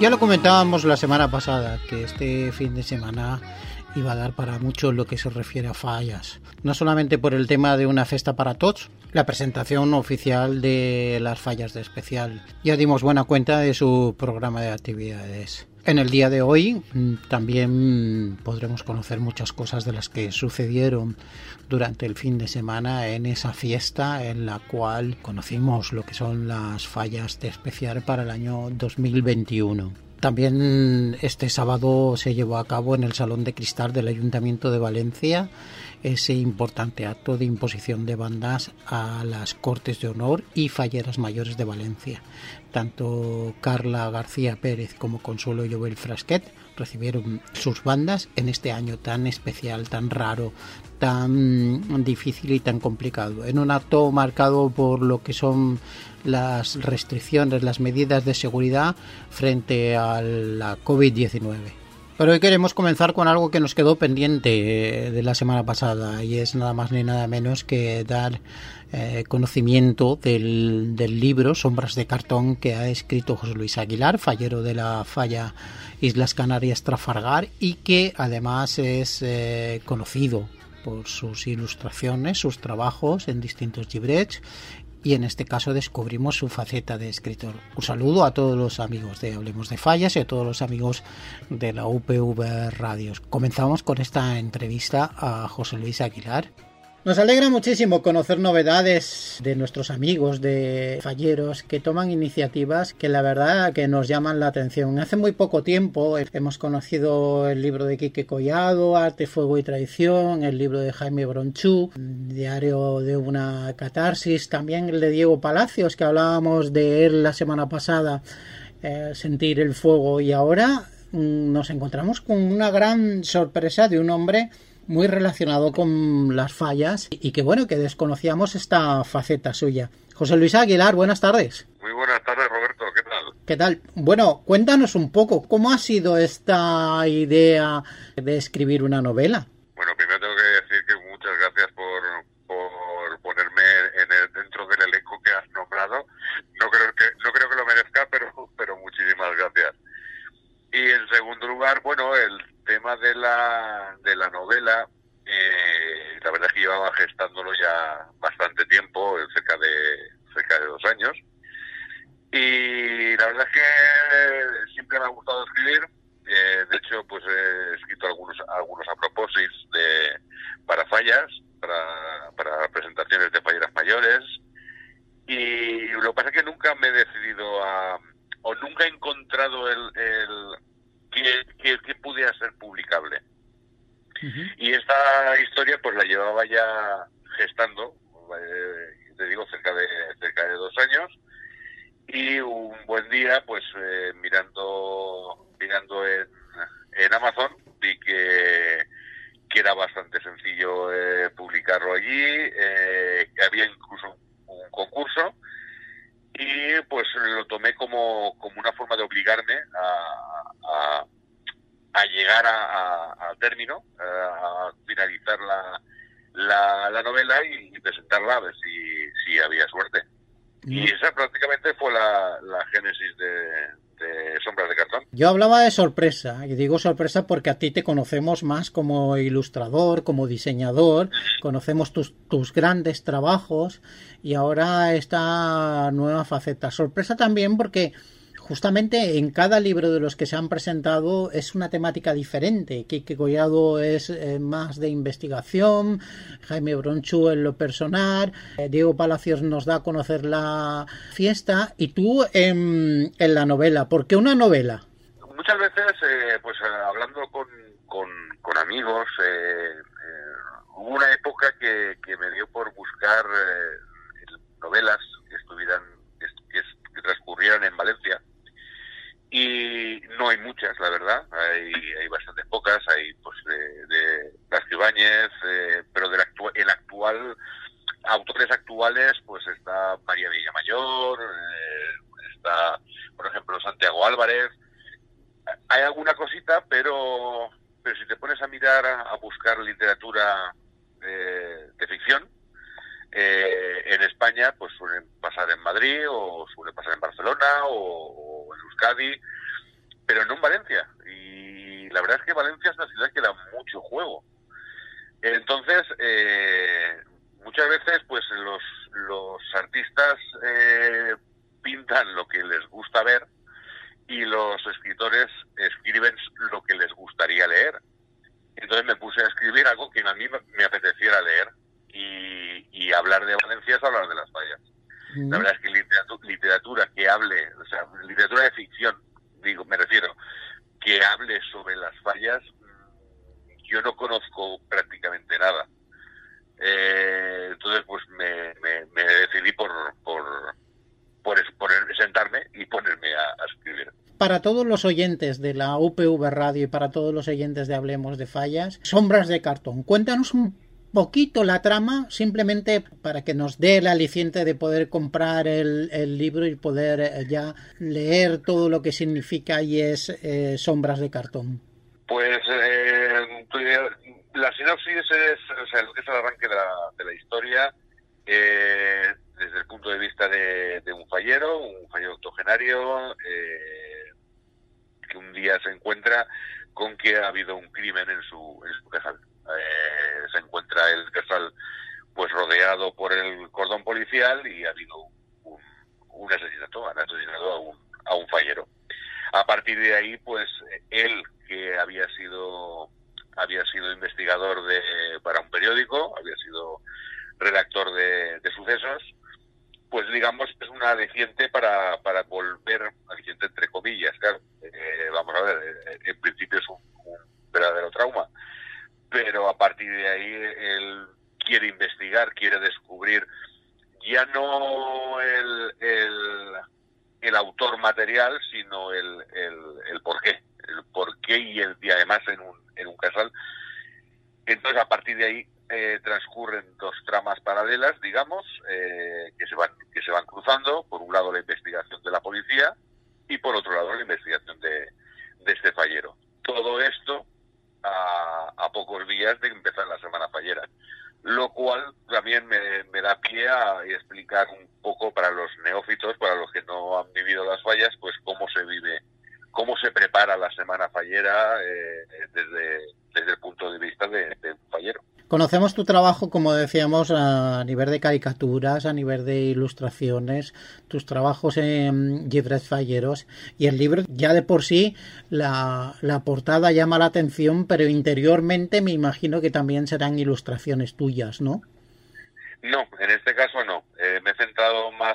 Ya lo comentábamos la semana pasada, que este fin de semana iba a dar para mucho lo que se refiere a fallas. No solamente por el tema de una festa para tots, la presentación oficial de las fallas de especial. Ya dimos buena cuenta de su programa de actividades. En el día de hoy también podremos conocer muchas cosas de las que sucedieron durante el fin de semana en esa fiesta en la cual conocimos lo que son las fallas de especial para el año 2021. También este sábado se llevó a cabo en el Salón de Cristal del Ayuntamiento de Valencia ese importante acto de imposición de bandas a las Cortes de Honor y Falleras Mayores de Valencia. Tanto Carla García Pérez como Consuelo Llobel Frasquet recibieron sus bandas en este año tan especial, tan raro, tan difícil y tan complicado, en un acto marcado por lo que son las restricciones, las medidas de seguridad frente a la COVID-19. Pero hoy queremos comenzar con algo que nos quedó pendiente de la semana pasada, y es nada más ni nada menos que dar conocimiento del libro Sombras de Cartón que ha escrito José Luis Aguilar, fallero de la falla Islas Canarias Trafalgar, y que además es conocido por sus ilustraciones, sus trabajos en distintos llibrets, y en este caso descubrimos su faceta de escritor. Un saludo a todos los amigos de Hablemos de Fallas y a todos los amigos de la UPV Radios. Comenzamos con esta entrevista a José Luis Aguilar. Nos alegra muchísimo conocer novedades de nuestros amigos de falleros que toman iniciativas que la verdad que nos llaman la atención. Hace muy poco tiempo hemos conocido el libro de Quique Collado, Arte, Fuego y Traición, el libro de Jaime Bronchú, Diario de una catarsis, también el de Diego Palacios, que hablábamos de él la semana pasada, Sentir el fuego, y ahora nos encontramos con una gran sorpresa de un hombre muy relacionado con las fallas y que bueno, que desconocíamos esta faceta suya. José Luis Aguilar, buenas tardes. Muy buenas tardes, Roberto, ¿qué tal? ¿Qué tal? Bueno, cuéntanos un poco, ¿cómo ha sido esta idea de escribir una novela? Bueno, primero tengo que decir que muchas gracias por ponerme dentro del elenco que has nombrado. No creo que lo merezca, pero muchísimas gracias. Y en segundo lugar, bueno, el tema de la novela, la verdad es que llevaba gestándolo ya bastante tiempo, cerca de 2 años, y la verdad es que siempre me ha gustado escribir. De hecho, pues he escrito algunos a propósito para fallas, para presentaciones de falleras mayores, y lo que pasa es que nunca me he decidido o nunca he encontrado que pudiera ser publicable. Uh-huh. Y esta historia pues la llevaba ya gestando, te digo, cerca de 2 años, y un buen día pues mirando en Amazon vi que era bastante sencillo publicarlo allí, que había incluso un concurso, y pues lo tomé como una forma de obligarme a llegar a término, a finalizar la novela y presentarla, a ver si había suerte. Y esa prácticamente fue la génesis de Sombras de Cartón. Yo hablaba de sorpresa, y digo sorpresa porque a ti te conocemos más como ilustrador, como diseñador, conocemos tus grandes trabajos, y ahora esta nueva faceta. Sorpresa también porque justamente en cada libro de los que se han presentado es una temática diferente. Quique Collado es más de investigación, Jaime Bronchú en lo personal, Diego Palacios nos da a conocer la fiesta, y tú en la novela. ¿Por qué una novela? Muchas veces, pues hablando con amigos, hubo una época que me dio por buscar novelas que transcurrieran en Valencia. Y no hay muchas, la verdad, hay bastantes pocas, hay pues de Blas Ibáñez, pero autores actuales, pues está María Villamayor, está, por ejemplo, Santiago Álvarez. Hay alguna cosita, pero si te pones a mirar, a buscar literatura de ficción, en España pues suelen pasar en Madrid, o suele pasar en Barcelona, o en Euskadi, pero no en Valencia. Y la verdad es que Valencia es una ciudad que da mucho juego. Entonces, muchas veces pues los artistas pintan lo que les gusta ver y los escritores escriben lo que les gustaría leer. Entonces me puse a escribir algo que a mí me apeteciera leer, y hablar de Valencia es hablar de las fallas. La verdad es que literatura que hable, o sea, literatura de ficción, me refiero, que hable sobre las fallas, yo no conozco prácticamente nada. Entonces pues me decidí por sentarme y ponerme a escribir. Para todos los oyentes de la UPV Radio y para todos los oyentes de Hablemos de Fallas, Sombras de cartón, cuéntanos un poquito la trama, simplemente para que nos dé el aliciente de poder comprar el libro y poder ya leer todo lo que significa y es Sombras de cartón. Pues la sinopsis es, o sea, lo que es el arranque de la historia, desde el punto de vista de un fallero octogenario, que un día se encuentra con que ha habido un crimen en su casal. Se encuentra el casal pues rodeado por el cordón policial y ha habido un asesinato, han asesinado a un fallero. A partir de ahí, pues él, que había sido investigador para un periódico, había sido redactor de sucesos, pues digamos que es una aliciente para volver, aliciente entre comillas, claro, vamos a ver, en principio es un verdadero trauma, pero a partir de ahí él quiere investigar, quiere descubrir ya no el autor material, sino el porqué y además en un casal. Entonces a partir de ahí transcurren dos tramas paralelas, digamos, que se van cruzando. Por un lado la investigación de la policía y por otro lado la investigación de este fallero. Todo esto a pocos días de empezar la semana fallera, lo cual también me da pie a explicar un poco para los neófitos, para los que no han vivido las fallas, pues cómo se vive, cómo se prepara la semana fallera desde el punto de vista de un fallero. Conocemos tu trabajo, como decíamos, a nivel de caricaturas, a nivel de ilustraciones, tus trabajos en llibres falleros, y el libro ya de por sí, la portada llama la atención, pero interiormente me imagino que también serán ilustraciones tuyas, ¿no? No, en este caso no. Me he centrado más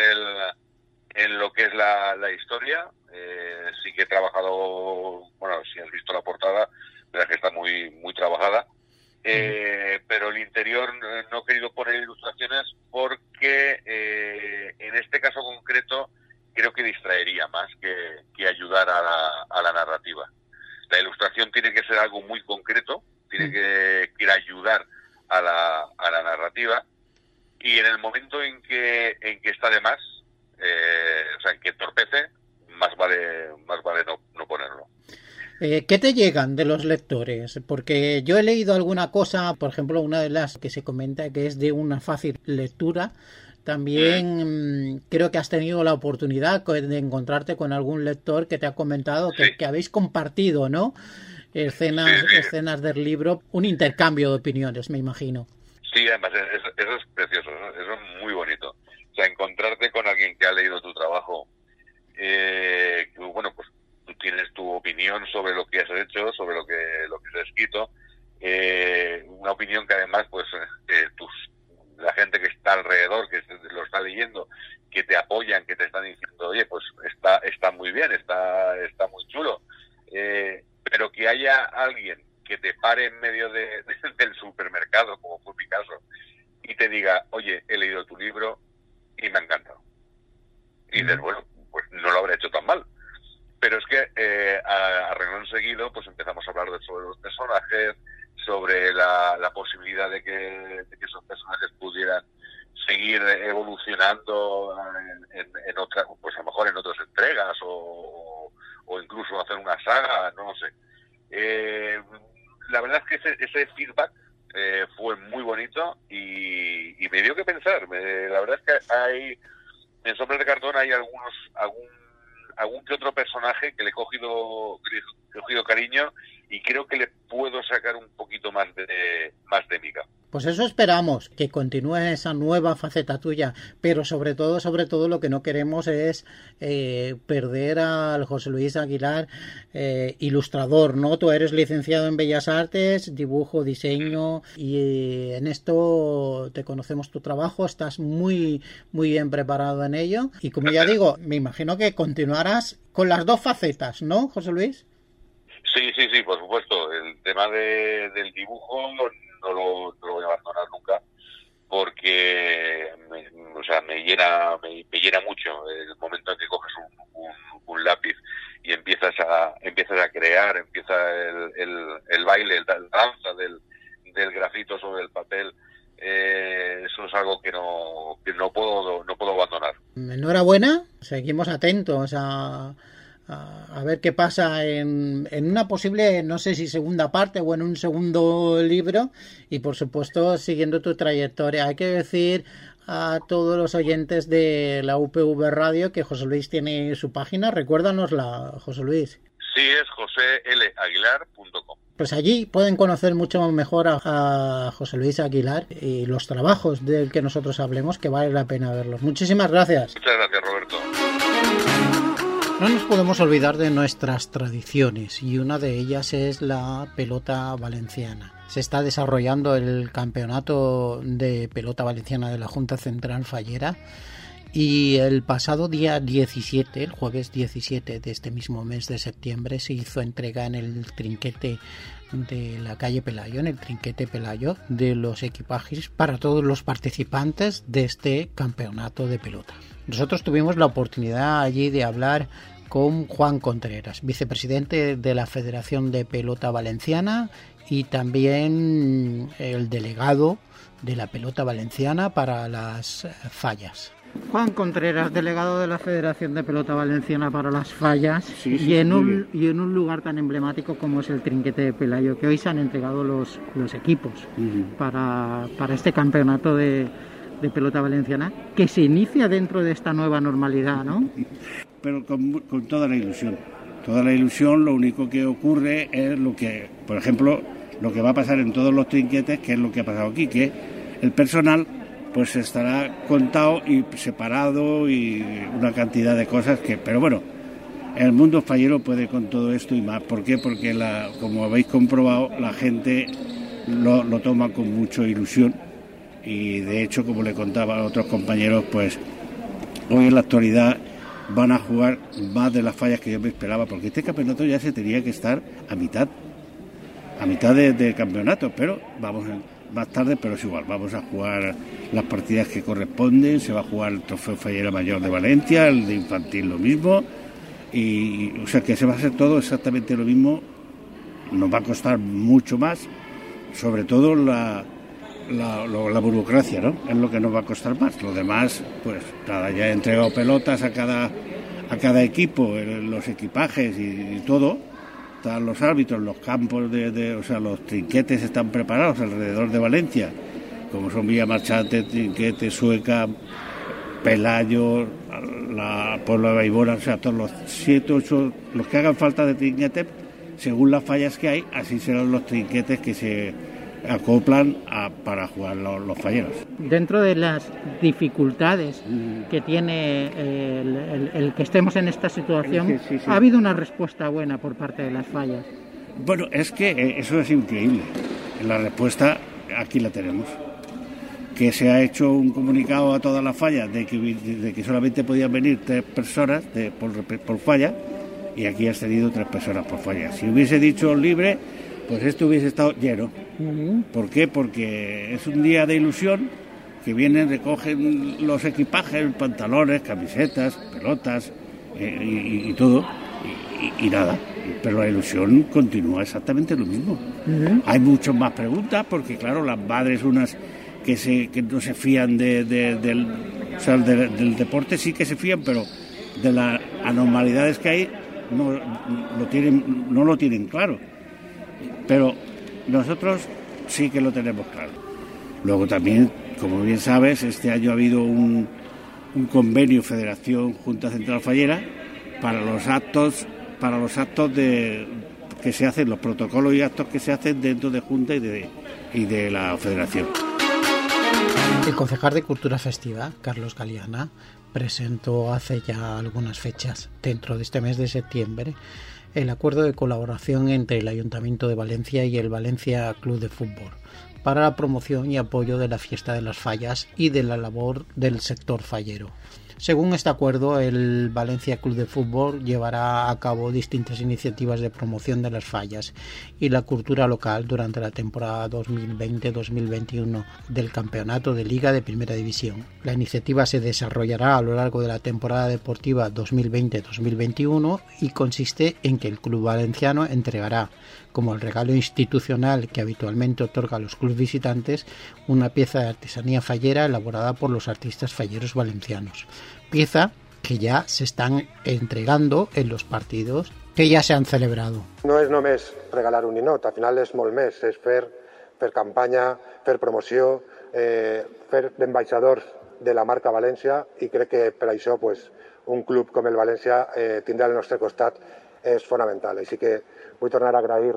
en lo que es la historia. Sí que he trabajado, bueno, si has visto la portada, verás que está muy, muy trabajada. Pero el interior no he querido poner ilustraciones porque en este caso concreto creo que distraería más que ayudar a la narrativa. La ilustración tiene que ser algo muy concreto, tiene que ayudar a la narrativa, y en el momento en que está de más, o sea, en que entorpece, más vale no ponerlo. ¿Qué te llegan de los lectores? Porque yo he leído alguna cosa, por ejemplo, una de las que se comenta que es de una fácil lectura. También creo que has tenido la oportunidad de encontrarte con algún lector que te ha comentado que habéis compartido, ¿no? Escenas del libro, un intercambio de opiniones, me imagino. Sí, además eso es precioso, ¿no? Eso es muy bonito. O sea, encontrarte con alguien que ha leído tu trabajo, bueno, pues tú tienes tu opinión sobre lo que has hecho, sobre lo que se ha escrito, una opinión que además pues la gente que está alrededor, que lo está leyendo, que te apoyan, que te están diciendo, oye, pues está muy bien, está muy chulo, pero que haya alguien que te pare en medio del supermercado, como fue Picasso, y te diga, oye, he leído tu libro y me ha encantado. Y dices, bueno, pues no lo habré hecho tan mal. Pero es que a renglón seguido pues empezamos a hablar sobre los personajes, sobre la posibilidad de que esos personajes pudieran seguir evolucionando en otras, pues a lo mejor en otras entregas o incluso hacer una saga, no lo sé. La verdad es que ese feedback fue muy bonito y me dio que pensar. La verdad es que en Sombras de cartón hay algún algún que otro personaje que le he cogido cariño y creo que le puedo sacar un poquito más de miga. Pues eso esperamos, que continúe esa nueva faceta tuya, pero sobre todo lo que no queremos es perder al José Luis Aguilar, ilustrador, ¿no? Tú eres licenciado en Bellas Artes, dibujo, diseño, y en esto te conocemos tu trabajo, estás muy, muy bien preparado en ello, y como ya digo, me imagino que continuarás con las dos facetas, ¿no, José Luis? Sí, por supuesto. El tema del dibujo no lo voy a abandonar nunca, porque me llena mucho el momento en que coges un lápiz y empiezas a crear, empieza el baile, la danza del grafito sobre el papel. Eso es algo que no puedo abandonar. Enhorabuena, seguimos atentos a ver qué pasa en una posible, no sé si segunda parte o en un segundo libro, y por supuesto siguiendo tu trayectoria. Hay que decir a todos los oyentes de la UPV Radio que José Luis tiene su página. Recuérdanosla, José Luis. Sí, es joselaguilar.com. Pues allí pueden conocer mucho mejor a José Luis Aguilar y los trabajos del que nosotros hablemos, que vale la pena verlos. Muchísimas gracias. Muchas gracias, Roberto. No nos podemos olvidar de nuestras tradiciones, y una de ellas es la pelota valenciana. Se está desarrollando el campeonato de pelota valenciana de la Junta Central Fallera, y el pasado día 17, el jueves 17 de este mismo mes de septiembre, se hizo entrega en el trinquete de la calle Pelayo, en el trinquete Pelayo, de los equipajes para todos los participantes de este campeonato de pelota. Nosotros tuvimos la oportunidad allí de hablar con Juan Contreras, vicepresidente de la Federación de Pelota Valenciana y también el delegado de la pelota valenciana para las fallas. Juan Contreras, delegado de la Federación de Pelota Valenciana para las fallas, sí, y en un lugar tan emblemático como es el trinquete de Pelayo, que hoy se han entregado los equipos para este campeonato de pelota valenciana, que se inicia dentro de esta nueva normalidad, ¿no? Pero con toda la ilusión. Toda la ilusión. Lo único que ocurre es lo que, por ejemplo, lo que va a pasar en todos los trinquetes, que es lo que ha pasado aquí, que el personal pues estará contado y separado y una cantidad de cosas que, pero bueno, el mundo fallero puede con todo esto y más. ¿Por qué? Porque como habéis comprobado, la gente lo toma con mucha ilusión. Y de hecho, como le contaba a otros compañeros, pues hoy en la actualidad van a jugar más de las fallas que yo me esperaba, porque este campeonato ya se tenía que estar a mitad de campeonato, pero vamos más tarde, pero es igual, vamos a jugar las partidas que corresponden. Se va a jugar el Trofeo Fallera Mayor de Valencia, el de infantil lo mismo, y o sea que se va a hacer todo exactamente lo mismo. Nos va a costar mucho más, sobre todo la burocracia, ¿no? Es lo que nos va a costar más. Lo demás, pues nada, ya he entregado pelotas a cada equipo, los equipajes y todo. Están los árbitros, los campos o sea, los trinquetes están preparados alrededor de Valencia, como son Villa Marchante, Trinquete, Sueca, Pelayo, la Puebla de Baibora, o sea, todos los 7, 8, los que hagan falta de trinquete, según las fallas que hay, así serán los trinquetes que se acoplan para jugar los falleros. Dentro de las dificultades que tiene el que estemos en esta situación, sí. ¿Ha habido una respuesta buena por parte de las fallas? Bueno, es que eso es increíble. La respuesta aquí la tenemos. Que se ha hecho un comunicado a todas las fallas de que solamente podían venir 3 personas por falla, y aquí has tenido 3 personas por falla. Si hubiese dicho libre, pues esto hubiese estado lleno. ¿Por qué? Porque es un día de ilusión, que vienen, recogen los equipajes, pantalones, camisetas, pelotas y todo, y nada. Pero la ilusión continúa exactamente lo mismo. Hay muchas más preguntas, porque claro, las madres, unas que no se fían del deporte, sí que se fían, pero de las anormalidades que hay no lo tienen claro. Pero nosotros sí que lo tenemos claro. Luego también, como bien sabes, este año ha habido un convenio Federación Junta Central Fallera, para los actos que se hacen, los protocolos y actos que se hacen dentro de Junta y de la Federación. El concejal de Cultura Festiva, Carlos Galeana, presentó hace ya algunas fechas, dentro de este mes de septiembre, el acuerdo de colaboración entre el Ayuntamiento de Valencia y el Valencia Club de Fútbol para la promoción y apoyo de la Fiesta de las Fallas y de la labor del sector fallero. Según este acuerdo, el Valencia Club de Fútbol llevará a cabo distintas iniciativas de promoción de las fallas y la cultura local durante la temporada 2020-2021 del Campeonato de Liga de Primera División. La iniciativa se desarrollará a lo largo de la temporada deportiva 2020-2021 y consiste en que el club valenciano entregará, como el regalo institucional que habitualmente otorga a los clubes visitantes, una pieza de artesanía fallera elaborada por los artistas falleros valencianos. Pieza que ya se están entregando en los partidos que ya se han celebrado. No és només regalar un ninot, al final és molt més, és fer campanya, fer promoció, fer d'ambaixadors de la marca València, i crec que per això un club com el València tindrà al nostre costat és fonamental. Així que vull tornar a agrair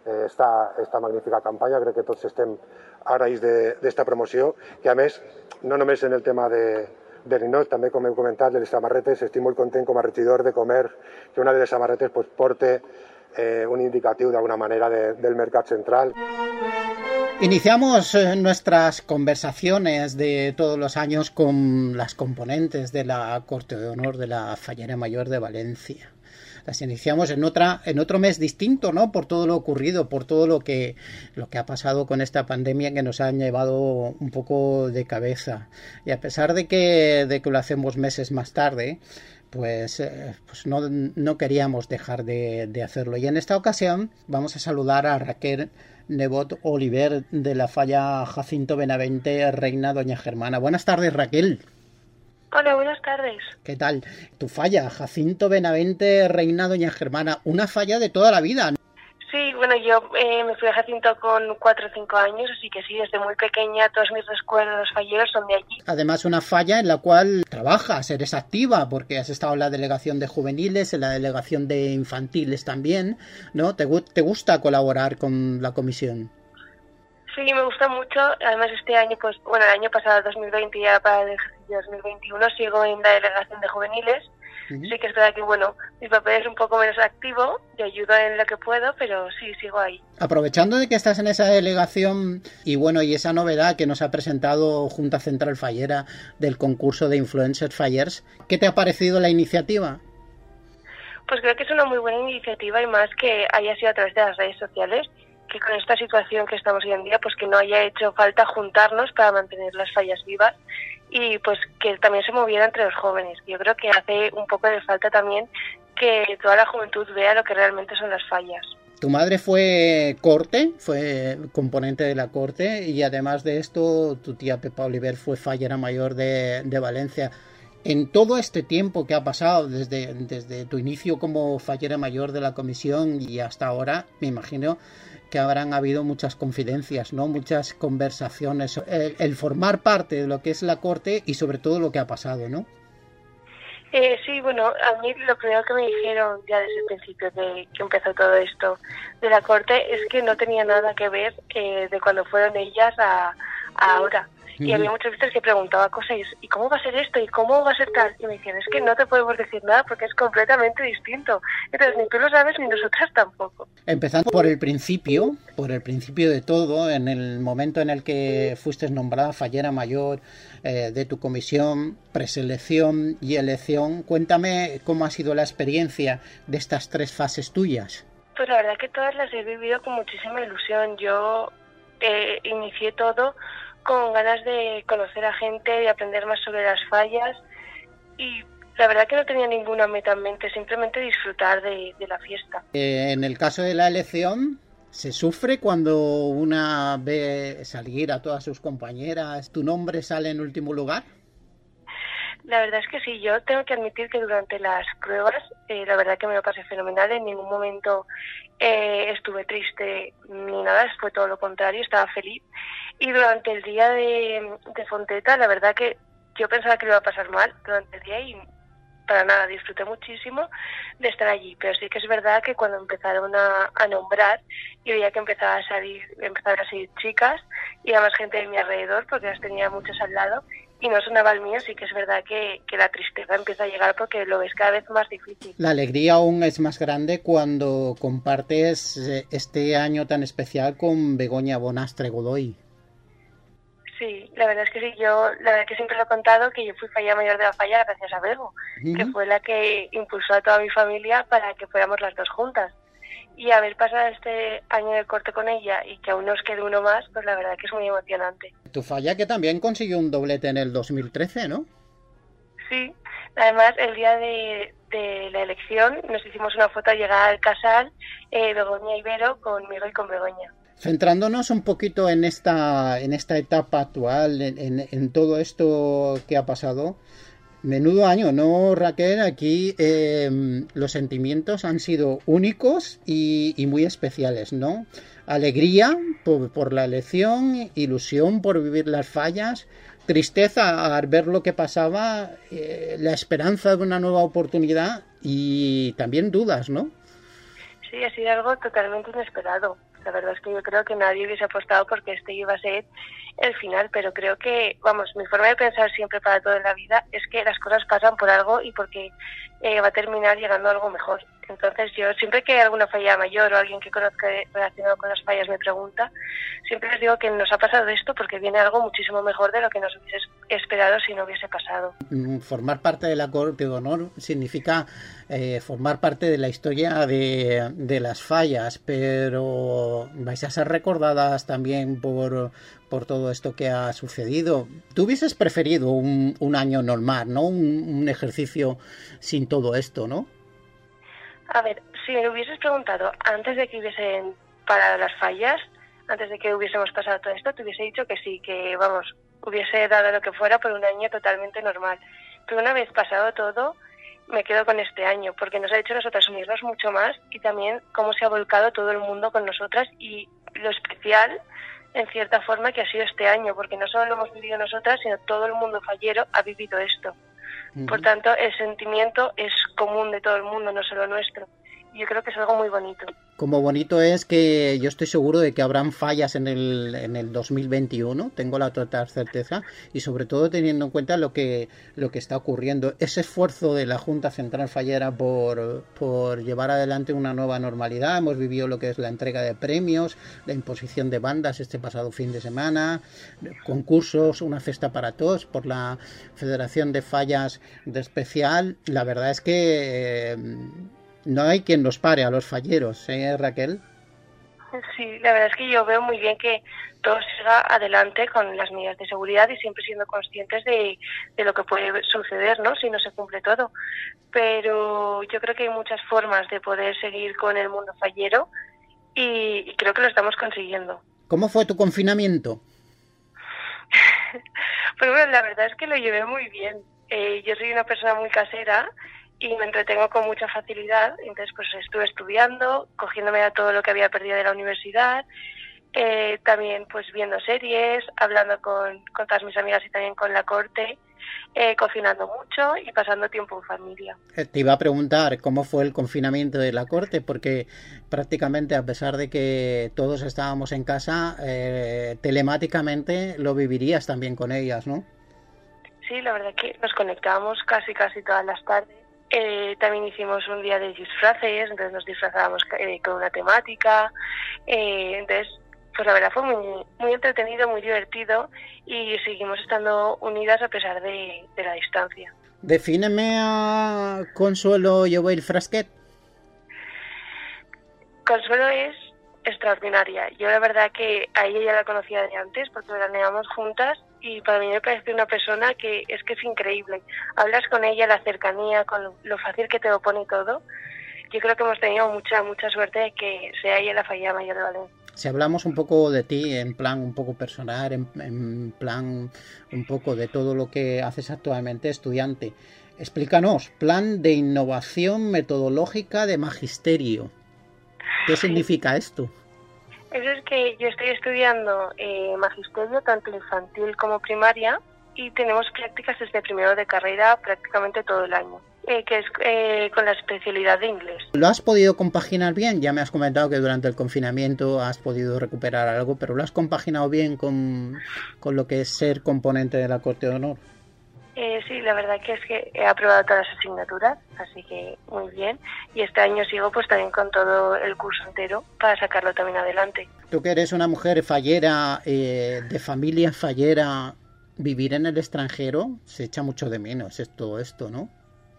esta magnífica campanya, crec que tots estem agraïts d'esta promoció, que a més, no només en el tema de ninots, també com heu comentat, de les samarretes, estic molt content com a regidor de comerç que una de les samarretes porte un indicatiu d'alguna manera del mercat central. Iniciamos nuestras conversaciones de todos los años con las componentes de la Corte de Honor de la Fallera Mayor de Valencia. Las iniciamos en otro mes distinto, ¿no? Por todo lo ocurrido, por todo lo que ha pasado con esta pandemia que nos han llevado un poco de cabeza. Y a pesar de que lo hacemos meses más tarde, pues no queríamos dejar de hacerlo. Y en esta ocasión vamos a saludar a Raquel Nebot Oliver de la Falla Jacinto Benavente Reina Doña Germana. Buenas tardes, Raquel. Hola, buenas tardes. ¿Qué tal? Tu falla, Jacinto Benavente Reina Doña Germana, una falla de toda la vida. Sí, bueno, yo me fui a Jacinto con 4 o 5 años, así que sí, desde muy pequeña todos mis recuerdos falleros son de allí. Además, una falla en la cual trabajas, eres activa, porque has estado en la delegación de juveniles, en la delegación de infantiles también, ¿no? ¿Te gusta colaborar con la comisión? Sí, me gusta mucho. Además, este año, el año pasado, 2020, ya para el ejercicio 2021, sigo en la delegación de juveniles. Uh-huh. Sí que es verdad que, mi papel es un poco menos activo, te ayudo en lo que puedo, pero sí, sigo ahí. Aprovechando de que estás en esa delegación y esa novedad que nos ha presentado Junta Central Fallera del concurso de Influencers Fallers, ¿qué te ha parecido la iniciativa? Pues creo que es una muy buena iniciativa, y más que haya sido a través de las redes sociales, que con esta situación que estamos hoy en día, pues que no haya hecho falta juntarnos para mantener las fallas vivas, y pues que también se moviera entre los jóvenes. Yo creo que hace un poco de falta también que toda la juventud vea lo que realmente son las fallas. Tu madre fue componente de la corte, y además de esto tu tía Pepa Oliver fue fallera mayor de Valencia. En todo este tiempo que ha pasado desde tu inicio como fallera mayor de la comisión y hasta ahora, me imagino que habrán habido muchas confidencias, ¿no? Muchas conversaciones, el formar parte de lo que es la corte y sobre todo lo que ha pasado, ¿no? Sí, a mí lo primero que me dijeron ya desde el principio que empezó todo esto de la corte es que no tenía nada que ver de cuando fueron ellas a ahora. Y había muchas veces que preguntaba cosas, ¿y cómo va a ser esto? ¿Y cómo va a ser tal? Y me decían, es que no te podemos decir nada porque es completamente distinto. Entonces, ni tú lo sabes ni nosotras tampoco. Empezando por el principio de todo, en el momento en el que fuiste nombrada fallera mayor de tu comisión, preselección y elección, cuéntame cómo ha sido la experiencia de estas 3 fases tuyas. Pues la verdad que todas las he vivido con muchísima ilusión. Yo inicié todo con ganas de conocer a gente, de aprender más sobre las fallas, y la verdad que no tenía ninguna meta en mente, simplemente disfrutar de la fiesta. En el caso de la elección, ¿se sufre cuando una ve salir a todas sus compañeras? ¿Tu nombre sale en último lugar? La verdad es que sí, yo tengo que admitir que durante las pruebas, la verdad que me lo pasé fenomenal, en ningún momento estuve triste ni nada, fue todo lo contrario, estaba feliz. Y durante el día de Fonteta, la verdad que yo pensaba que lo iba a pasar mal durante el día, y para nada, disfruté muchísimo de estar allí, pero sí que es verdad que cuando empezaron a nombrar y veía que empezaban a salir chicas y a más gente de mi alrededor, porque las tenía muchas al lado, y no sonaba el mío, sí que es verdad que la tristeza empieza a llegar porque lo ves cada vez más difícil. La alegría aún es más grande cuando compartes este año tan especial con Begoña Bonastre Godoy. Sí, la verdad es que sí, la verdad que siempre lo he contado, que yo fui falla mayor de la falla gracias a Bego, que fue la que impulsó a toda mi familia para que fuéramos las dos juntas. Y haber pasado este año de corte con ella y que aún nos quede uno más, pues la verdad que es muy emocionante. Tu falla que también consiguió un doblete en el 2013, ¿no? Sí, además el día de la elección nos hicimos una foto al llegar al casal, Begoña y Vero, conmigo y con Begoña. Centrándonos un poquito en esta etapa actual, en todo esto que ha pasado, menudo año, ¿no, Raquel? Aquí los sentimientos han sido únicos y muy especiales, ¿no? Alegría por la elección, ilusión por vivir las fallas, tristeza al ver lo que pasaba, la esperanza de una nueva oportunidad y también dudas, ¿no? Sí, ha sido algo totalmente inesperado. La verdad es que yo creo que nadie hubiese apostado porque este iba a ser el final, pero creo que, vamos, mi forma de pensar siempre para todo en la vida es que las cosas pasan por algo y porque va a terminar llegando a algo mejor. Entonces yo, siempre que alguna falla mayor o alguien que conozca relacionado con las fallas me pregunta, siempre les digo que nos ha pasado esto porque viene algo muchísimo mejor de lo que nos hubiese esperado si no hubiese pasado. Formar parte de la Corte de Honor significa formar parte de la historia de las fallas, pero vais a ser recordadas también por todo esto que ha sucedido. ¿Tú hubieses preferido un año normal, no un ejercicio sin todo esto, no? A ver, si me lo hubieses preguntado antes de que hubiesen parado las fallas, antes de que hubiésemos pasado todo esto, te hubiese dicho que sí, que vamos, hubiese dado lo que fuera por un año totalmente normal. Pero una vez pasado todo, me quedo con este año, porque nos ha hecho a nosotras unirnos mucho más y también cómo se ha volcado todo el mundo con nosotras y lo especial, en cierta forma, que ha sido este año, porque no solo lo hemos vivido nosotras, sino todo el mundo fallero ha vivido esto. Por tanto, el sentimiento es común de todo el mundo, no solo nuestro. Y yo creo que es algo muy bonito. Como bonito es que yo estoy seguro de que habrán fallas en el 2021, tengo la total certeza, y sobre todo teniendo en cuenta lo que está ocurriendo. Ese esfuerzo de la Junta Central Fallera por llevar adelante una nueva normalidad. Hemos vivido lo que es la entrega de premios, la imposición de bandas este pasado fin de semana, concursos, una festa para todos por la Federación de Fallas de Especial. La verdad es que no hay quien nos pare a los falleros, Raquel. Sí, la verdad es que yo veo muy bien que todo siga adelante con las medidas de seguridad y siempre siendo conscientes de lo que puede suceder, ¿no? Si no se cumple todo. Pero yo creo que hay muchas formas de poder seguir con el mundo fallero y creo que lo estamos consiguiendo. ¿Cómo fue tu confinamiento? Pues bueno, la verdad es que lo llevé muy bien. Yo soy una persona muy casera y me entretengo con mucha facilidad, entonces pues estuve estudiando, cogiéndome a todo lo que había perdido de la universidad, también pues viendo series, hablando con todas mis amigas y también con la corte, cocinando mucho y pasando tiempo en familia. Te iba a preguntar cómo fue el confinamiento de la corte, porque prácticamente a pesar de que todos estábamos en casa, telemáticamente lo vivirías también con ellas, ¿no? Sí, la verdad que nos conectábamos casi todas las tardes. También hicimos un día de disfraces, entonces nos disfrazábamos con una temática, entonces pues la verdad fue muy, muy entretenido, muy divertido y seguimos estando unidas a pesar de la distancia. Defíneme a Consuelo Llobell Frasquet. Consuelo es extraordinaria. Yo la verdad que a ella ya la conocía de antes porque veraneamos juntas y para mí me parece una persona que es increíble. Hablas con ella, la cercanía, con lo fácil que te lo pone todo. Yo creo que hemos tenido mucha suerte de que sea ella la falla mayor de Valencia. Si hablamos un poco de ti, en plan un poco personal, en plan un poco de todo lo que haces actualmente, estudiante, explícanos, plan de innovación metodológica de magisterio. ¿Qué significa esto? Eso es que yo estoy estudiando magisterio, tanto infantil como primaria, y tenemos prácticas desde primero de carrera prácticamente todo el año. que es con la especialidad de inglés. ¿Lo has podido compaginar bien? Ya me has comentado que durante el confinamiento has podido recuperar algo, pero ¿lo has compaginado bien con lo que es ser componente de la Corte de Honor? Sí, la verdad que es que he aprobado todas las asignaturas, así que muy bien. Y este año sigo pues también con todo el curso entero para sacarlo también adelante. Tú que eres una mujer fallera, de familia fallera, vivir en el extranjero se echa mucho de menos, es todo esto, ¿no?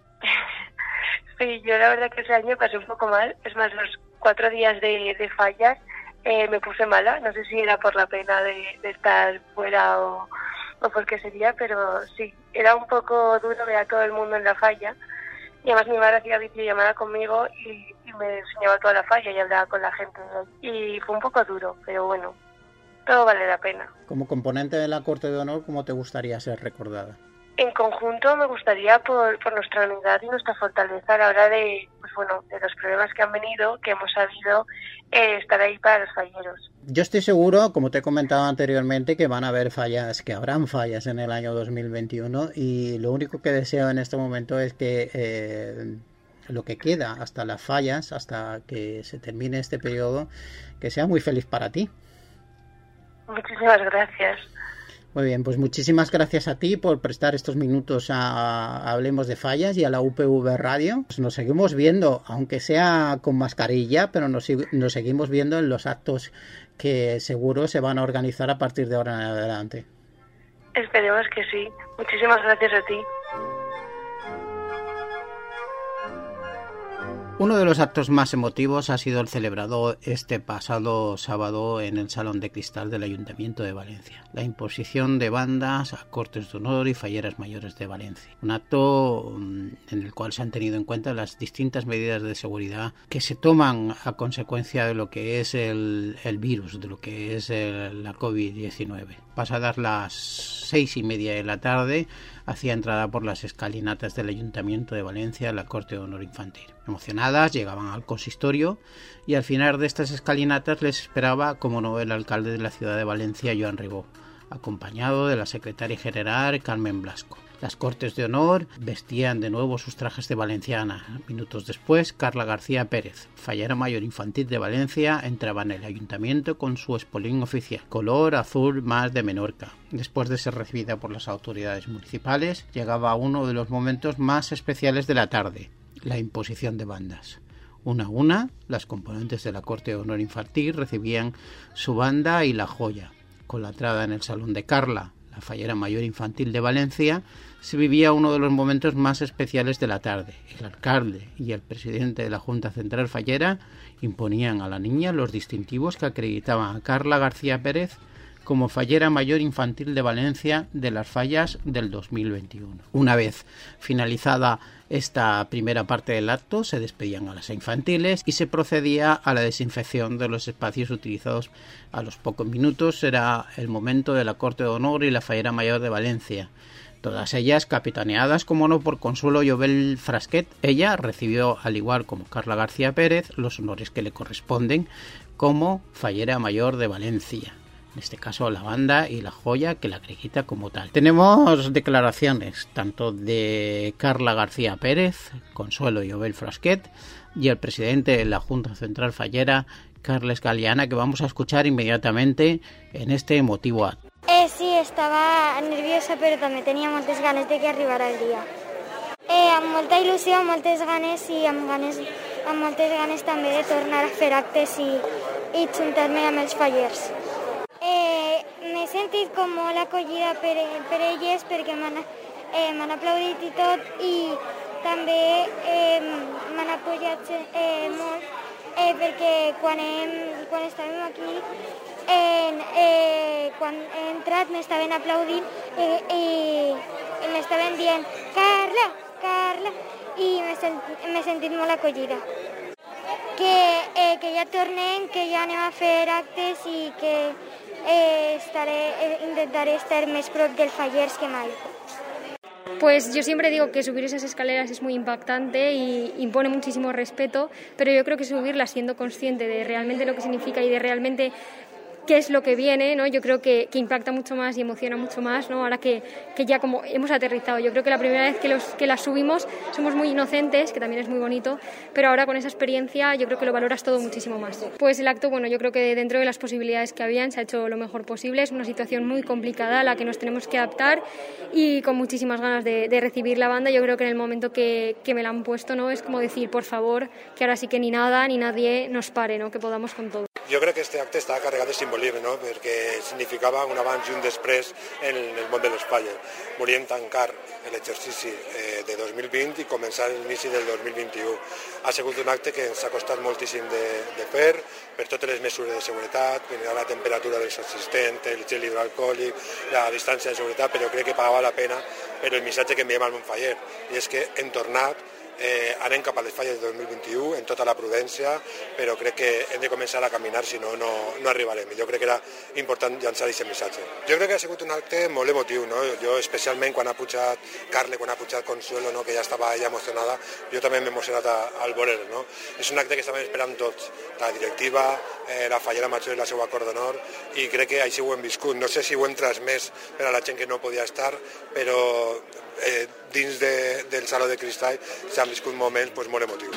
Sí, yo la verdad que ese año pasé un poco mal. Es más, los 4 días de fallas me puse mala. No sé si era por la pena de estar fuera o por qué sería, pero sí, era un poco duro ver a todo el mundo en la falla. Y además mi madre hacía videollamada conmigo y me enseñaba toda la falla y hablaba con la gente. Y fue un poco duro, pero bueno, todo vale la pena. Como componente de la Corte de Honor, ¿cómo te gustaría ser recordada? En conjunto me gustaría por nuestra unidad y nuestra fortaleza a la hora de, pues bueno, de los problemas que han venido, que hemos sabido estar ahí para los falleros. Yo estoy seguro, como te he comentado anteriormente, que van a haber fallas, que habrán fallas en el año 2021 y lo único que deseo en este momento es que lo que queda hasta las fallas, hasta que se termine este periodo, que sea muy feliz para ti. Muchísimas gracias. Muy bien, pues muchísimas gracias a ti por prestar estos minutos a Hablemos de Fallas y a la UPV Radio. Pues nos seguimos viendo, aunque sea con mascarilla, pero nos seguimos viendo en los actos que seguro se van a organizar a partir de ahora en adelante. Esperemos que sí. Muchísimas gracias a ti. Uno de los actos más emotivos ha sido el celebrado este pasado sábado en el Salón de Cristal del Ayuntamiento de Valencia. La imposición de bandas a Cortes de Honor y Falleras Mayores de Valencia. Un acto en el cual se han tenido en cuenta las distintas medidas de seguridad que se toman a consecuencia de lo que es el virus, de lo que es la COVID-19. Pasadas las 6:30 de la tarde, hacía entrada por las escalinatas del Ayuntamiento de Valencia a la Corte de Honor Infantil. Emocionadas, llegaban al consistorio y al final de estas escalinatas les esperaba, como no, el alcalde de la ciudad de Valencia, Joan Ribó, acompañado de la secretaria general, Carmen Blasco. Las Cortes de Honor vestían de nuevo sus trajes de valenciana. Minutos después, Carla García Pérez, fallera mayor infantil de Valencia, entraba en el ayuntamiento con su espolín oficial, color azul más de Menorca. Después de ser recibida por las autoridades municipales, llegaba uno de los momentos más especiales de la tarde, la imposición de bandas. Una a una, las componentes de la Corte de Honor Infantil recibían su banda y la joya. Con la entrada en el salón de Carla, la fallera mayor infantil de Valencia, se vivía uno de los momentos más especiales de la tarde. El alcalde y el presidente de la Junta Central Fallera imponían a la niña los distintivos que acreditaban a Carla García Pérez como fallera mayor infantil de Valencia de las fallas del 2021. Una vez finalizada esta primera parte del acto, se despedían a las infantiles y se procedía a la desinfección de los espacios utilizados. A los pocos minutos era el momento de la Corte de Honor y la fallera mayor de Valencia. Todas ellas capitaneadas, como no, por Consuelo Llobel Frasquet. Ella recibió, al igual como Carla García Pérez, los honores que le corresponden como fallera mayor de Valencia. En este caso la banda y la joya que la acredita como tal. Tenemos declaraciones tanto de Carla García Pérez, Consuelo Llobel Frasquet y el presidente de la Junta Central Fallera, Carles Galeana, que vamos a escuchar inmediatamente en este emotivo acto. Sí, estava nerviosa, però també tenia moltes ganes de que arribara el dia. Amb molta il·lusió, amb moltes ganes i amb moltes ganes també de tornar a fer actes i juntar-me amb els fallers. M'he sentit com molt acollida per elles perquè m'han aplaudit i tot i també m'han apoyat molt perquè quan estàvem aquí quan he entrat m'estaven aplaudint i m'estaven dient Carla, Carla i m'he sentit molt acollida. Que ja tornem, que ja anem a fer actes i que intentaré estar més prop dels fallers que mai. Pues yo siempre digo que subir esas escaleras es muy impactante y impone muchísimo respeto, pero yo creo que subirlas siendo consciente de realmente lo que significa y de realmente qué es lo que viene, ¿no? Yo creo que impacta mucho más y emociona mucho más, ¿no? Ahora que ya como hemos aterrizado. Yo creo que la primera vez que las subimos somos muy inocentes, que también es muy bonito, pero ahora con esa experiencia yo creo que lo valoras todo muchísimo más. Pues el acto, bueno, yo creo que dentro de las posibilidades que habían se ha hecho lo mejor posible. Es una situación muy complicada a la que nos tenemos que adaptar y con muchísimas ganas de recibir la banda. Yo creo que en el momento que me la han puesto, ¿no? Es como decir, por favor, que ahora sí que ni nada ni nadie nos pare, ¿no? Que podamos con todo. Jo crec que aquest acte està carregat de simbolisme, no? Perquè significava un abans i un després en el món de l'espai. Volíem tancar l'exercici de 2020 i començar l'inici del 2021. Ha sigut un acte que ens ha costat moltíssim de fer, per totes les mesures de seguretat, la temperatura dels assistents, el gel hidroalcohòlic, la distància de seguretat, però crec que pagava la pena per el missatge que enviem al Montfaller. I és que hem tornat, anem cap a les falles de 2021 en tota la prudència, però crec que hem de començar a caminar, si no, no arribarem. Jo crec que era important llançar aquest missatge. Jo crec que ha sigut un acte molt emotiu, no? Jo especialment quan ha pujat Carle, quan ha pujat Consuelo, no? Que ja estava ella emocionada, jo també m'he emocionat al veure-ho, no? És un acte que estàvem esperant tots, la directiva, la fallera major i la seva cor d'honor, i crec que així ho hem viscut. No sé si ho hem transmès per a la gent que no podia estar, però dins del Saló de Cristall s'han viscut moments pues, molt emotius.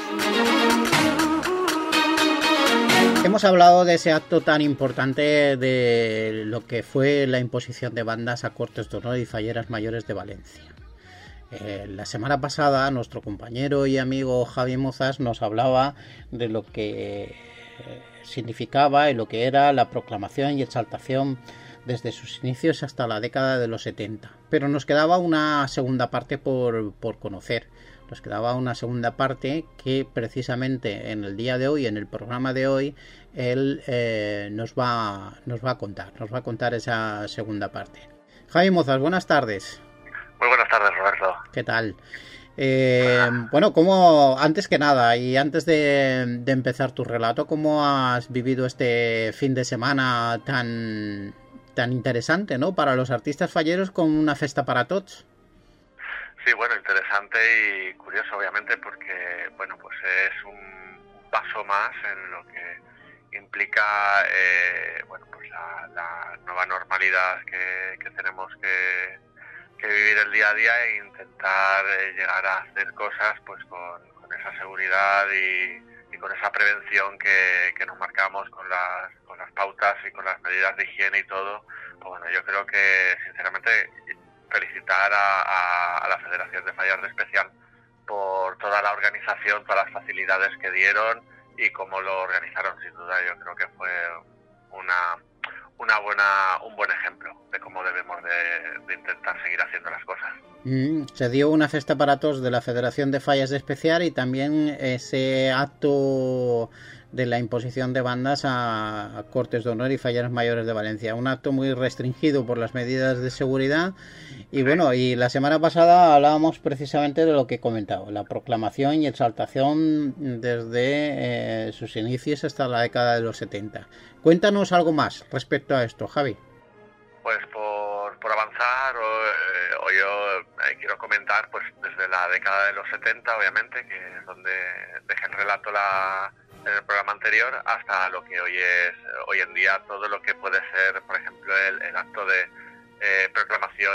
Hemos hablado de ese acto tan importante de lo que fue la imposición de bandas a Cortes de Honor y Falleras Mayores de Valencia. La semana pasada nuestro compañero y amigo Javi Mozas nos hablaba de lo que significaba y lo que era la proclamación y exaltación desde sus inicios hasta la década de los 70. Pero nos quedaba una segunda parte por conocer. Nos quedaba una segunda parte que precisamente en el día de hoy, en el programa de hoy, él nos va a contar esa segunda parte. Javi Mozas, buenas tardes. Muy buenas tardes, Roberto. ¿Qué tal? Bueno, como antes que nada y antes de empezar tu relato, ¿cómo has vivido este fin de semana tan interesante, ¿no? Para los artistas falleros con una festa para tots. Sí, bueno, interesante y curioso, obviamente, porque, bueno, pues es un paso más en lo que implica, bueno, pues la nueva normalidad que tenemos que vivir el día a día e intentar llegar a hacer cosas, pues, con esa seguridad y con esa prevención que nos marcamos con las pautas y con las medidas de higiene y todo. Pues bueno, yo creo que sinceramente felicitar a la Federación de Fallas de Especial por toda la organización, todas las facilidades que dieron y cómo lo organizaron. Sin duda yo creo que fue un buen ejemplo de cómo debemos de intentar seguir haciendo las cosas. Se dio una festa para todos de la Federación de Fallas de Especial y también ese acto de la imposición de bandas a Cortes de Honor y Falleras Mayores de Valencia. Un acto muy restringido por las medidas de seguridad. Y bueno, y la semana pasada hablábamos precisamente de lo que he comentado, la proclamación y exaltación desde sus inicios hasta la década de los 70. Cuéntanos algo más respecto a esto, Javi. Pues por avanzar, o yo quiero comentar, pues desde la década de los 70, obviamente, que es donde dejé el relato en el programa anterior, hasta lo que hoy en día, todo lo que puede ser, por ejemplo, el acto de proclamación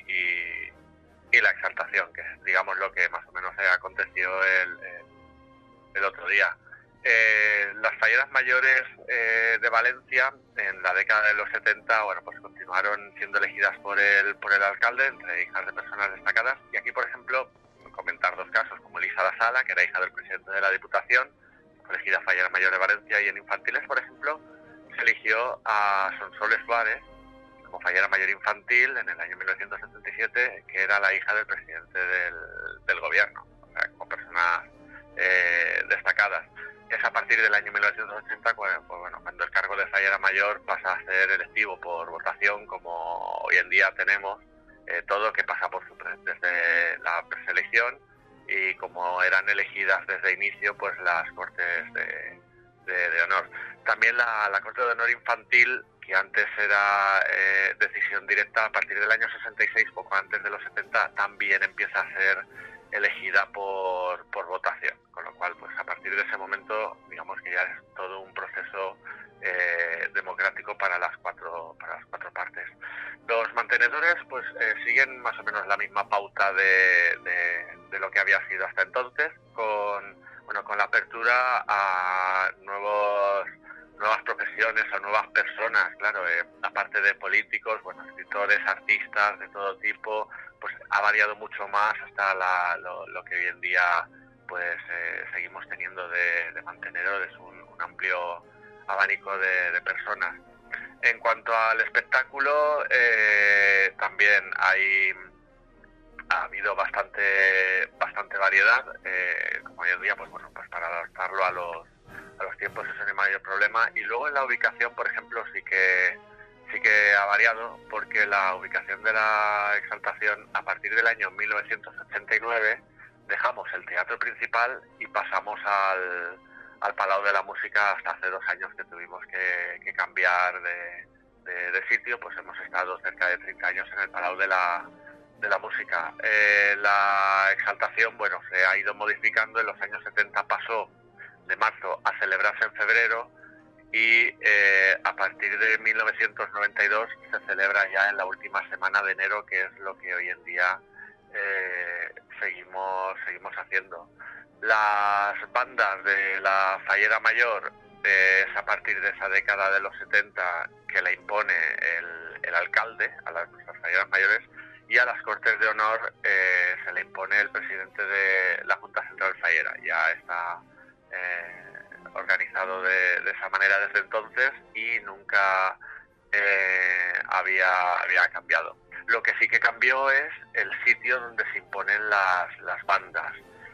y la exaltación, que es, digamos, lo que más o menos aconteció el otro día. Las falleras mayores de Valencia en la década de los 70, bueno, pues continuaron siendo elegidas por el alcalde entre hijas de personas destacadas. Y aquí, por ejemplo, comentar dos casos, como Elisa da Sala, que era hija del presidente de la Diputación, elegida fallera mayor de Valencia, y en infantiles, por ejemplo, se eligió a Sonsoles Suárez como fallera mayor infantil en el año 1977, que era la hija del presidente del gobierno, o sea, como personas destacadas. Es a partir del año 1980 cuando el cargo de fallera mayor pasa a ser electivo por votación, como hoy en día tenemos todo, que pasa desde la preselección, y como eran elegidas desde inicio, pues las Cortes de Honor. También la Corte de Honor infantil, que antes era decisión directa, a partir del año 66, poco antes de los 70, también empieza a ser elegida por votación, con lo cual, pues a partir de ese momento, digamos que ya es todo un proceso democrático para las cuatro partes. Los mantenedores pues siguen más o menos la misma pauta de lo que había sido hasta entonces, con la apertura a nuevas profesiones, a nuevas personas, claro, aparte de políticos, escritores, artistas de todo tipo, pues ha variado mucho más hasta lo que hoy en día pues seguimos teniendo de mantenedores, un amplio abanico de personas. En cuanto al espectáculo, también ha habido bastante variedad, como hoy en día, pues para adaptarlo a los tiempos eso no hay mayor problema. Y luego en la ubicación, por ejemplo, sí que ha variado, porque la ubicación de la Exaltación, a partir del año 1989, dejamos el teatro principal y pasamos al Palau de la Música hasta hace 2 años que tuvimos que cambiar de sitio. Pues hemos estado cerca de 30 años en el Palau de la Música. La Exaltación, se ha ido modificando. En los años 70 pasó de marzo a celebrarse en febrero y a partir de 1992 se celebra ya en la última semana de enero, que es lo que hoy en día seguimos haciendo. Las bandas de la Fallera Mayor es a partir de esa década de los 70 que la impone el alcalde a nuestras falleras mayores, y a las Cortes de Honor se le impone el presidente de la Junta Central Fallera. Ya está organizado de esa manera desde entonces y nunca había cambiado. Lo que sí que cambió es el sitio donde se imponen las bandas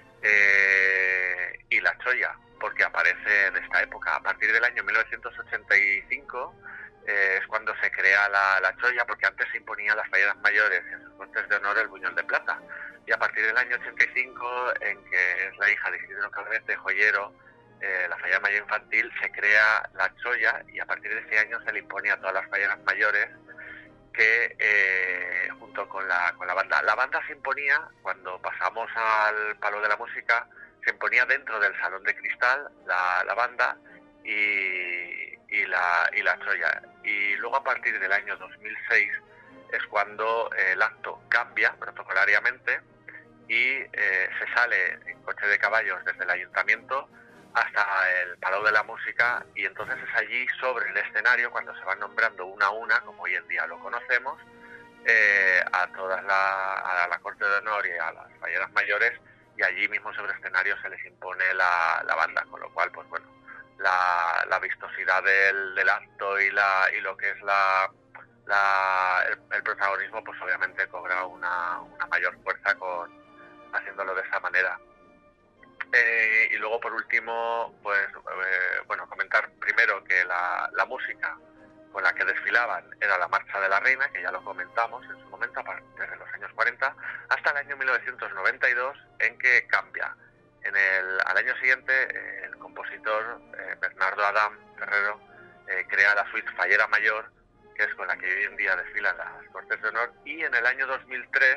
y la cholla, porque aparece en esta época. A partir del año 1985 es cuando se crea la cholla, porque antes se imponían las falleras mayores y en sus Cortes de Honor el buñol de plata. Y a partir del año 85, en que es la hija de Isidro Calvete, joyero, la fallera mayor infantil, se crea la cholla, y a partir de ese año se le impone a todas las falleras mayores que junto con la banda. La banda se imponía, cuando pasamos al Palo de la Música, se imponía dentro del Salón de Cristal la banda y la cholla. Y luego a partir del año 2006 es cuando el acto cambia protocolariamente y se sale en coche de caballos desde el ayuntamiento hasta el Palau de la Música, y entonces es allí sobre el escenario cuando se van nombrando una a una, como hoy en día lo conocemos, a la Corte de Honor y a las falleras mayores, y allí mismo sobre el escenario se les impone la banda, con lo cual la vistosidad del acto y lo que es el protagonismo, pues obviamente cobra una mayor fuerza haciéndolo de esa manera. Y luego, por último, comentar primero que la música con la que desfilaban era la Marcha de la Reina, que ya lo comentamos en su momento, desde los años 40 hasta el año 1992, en que cambia. Al año siguiente, el compositor Bernardo Adam Ferrero crea la suite Fallera Mayor, que es con la que hoy en día desfilan las Cortes de Honor, y en el año 2003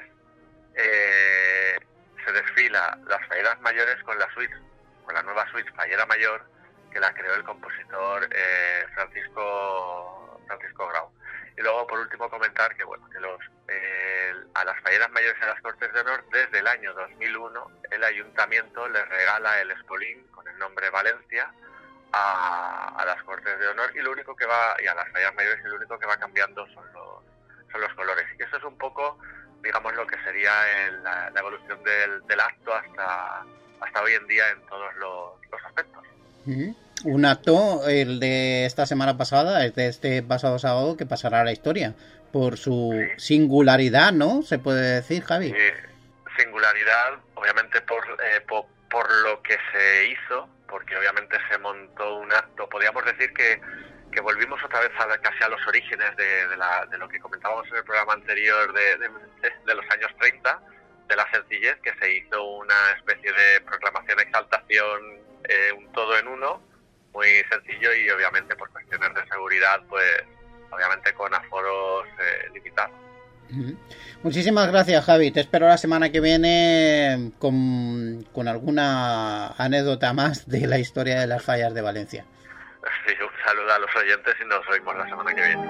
se desfila las falleras mayores con la nueva suite Fallera Mayor, que la creó el compositor Francisco Grau. Y luego, por último, comentar que a las falleras mayores y a las Cortes de Honor, desde el año 2001, el ayuntamiento les regala el espolín con el nombre Valencia a las Cortes de Honor, y lo único que y a las falleras mayores, y lo único que va cambiando son los colores. Y eso es un poco, digamos, lo que sería la evolución del acto hasta hoy en día en todos los aspectos. Un acto, el de esta semana pasada, es de este pasado sábado, que pasará a la historia por su singularidad, ¿no? Se puede decir, Javi. Singularidad, obviamente por lo que se hizo, porque obviamente se montó un acto. Podríamos decir que volvimos otra vez casi a los orígenes de lo que comentábamos en el programa anterior de los años 30, de la sencillez, que se hizo una especie de proclamación, exaltación, un todo en uno, muy sencillo, y obviamente por cuestiones de seguridad, pues obviamente con aforos limitados. Muchísimas gracias, Javi. Te espero la semana que viene con alguna anécdota más de la historia de las fallas de Valencia. Sí, un saludo a los oyentes y nos oímos la semana que viene.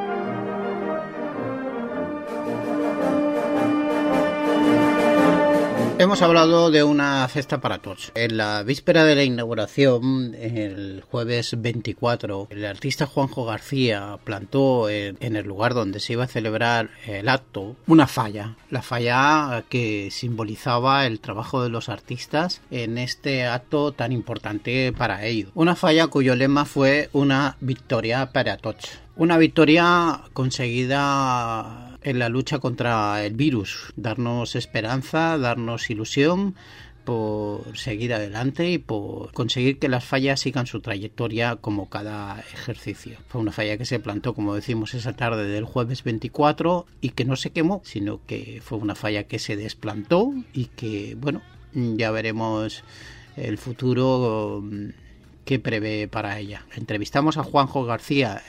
Hemos hablado de una festa para tots. En la víspera de la inauguración, el jueves 24, el artista Juanjo García plantó en el lugar donde se iba a celebrar el acto una falla. La falla que simbolizaba el trabajo de los artistas en este acto tan importante para ellos. Una falla cuyo lema fue una victoria para tots. Una victoria conseguida en la lucha contra el virus, darnos esperanza, darnos ilusión por seguir adelante y por conseguir que las fallas sigan su trayectoria como cada ejercicio. Fue una falla que se plantó, como decimos, esa tarde del jueves 24 y que no se quemó, sino que fue una falla que se desplantó y que, bueno, ya veremos el futuro que prevé para ella. Entrevistamos a Juanjo García,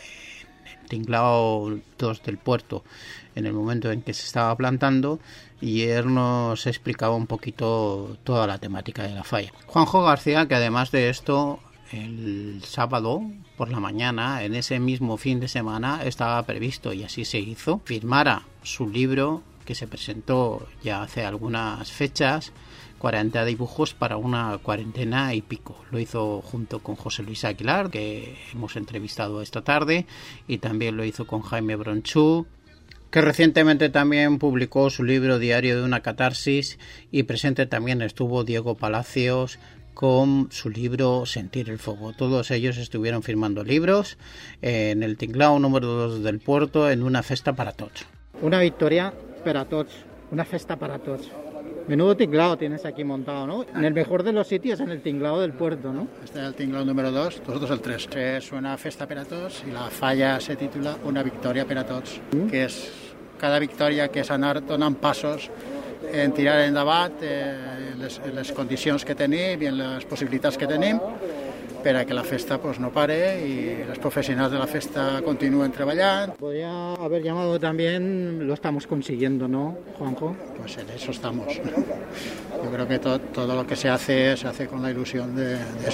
Tinglao 2 del Puerto, en el momento en que se estaba plantando, y él nos explicaba un poquito toda la temática de la falla. Juanjo García, que además de esto, el sábado por la mañana, en ese mismo fin de semana, estaba previsto, y así se hizo, firmara su libro que se presentó ya hace algunas fechas, 40 dibujos para una cuarentena y pico. Lo hizo junto con José Luis Aguilar, que hemos entrevistado esta tarde, y también lo hizo con Jaime Bronchú, que recientemente también publicó su libro Diario de una catarsis, y presente también estuvo Diego Palacios con su libro Sentir el fuego. Todos ellos estuvieron firmando libros en el Tinglao número 2 del Puerto, en una festa para tots. Una victoria para tots, una festa para tots. Menudo tinglao tienes aquí montado, ¿no? En el mejor de los sitios, en el Tinglao del Puerto, ¿no? Este es el Tinglao número 2, nosotros el 3. Es una festa per a tots y la falla se titula Una victòria per a tots, que és cada victòria que és anar donant passos en tirar endavant les condicions que tenim i en les possibilitats que tenim per a que la festa pues no pare y los profesionales de la festa continúen trabajando. Podría haber llamado también lo estamos consiguiendo, ¿no, Juanjo? Pues en eso estamos. Yo creo que todo lo que se hace con la ilusión de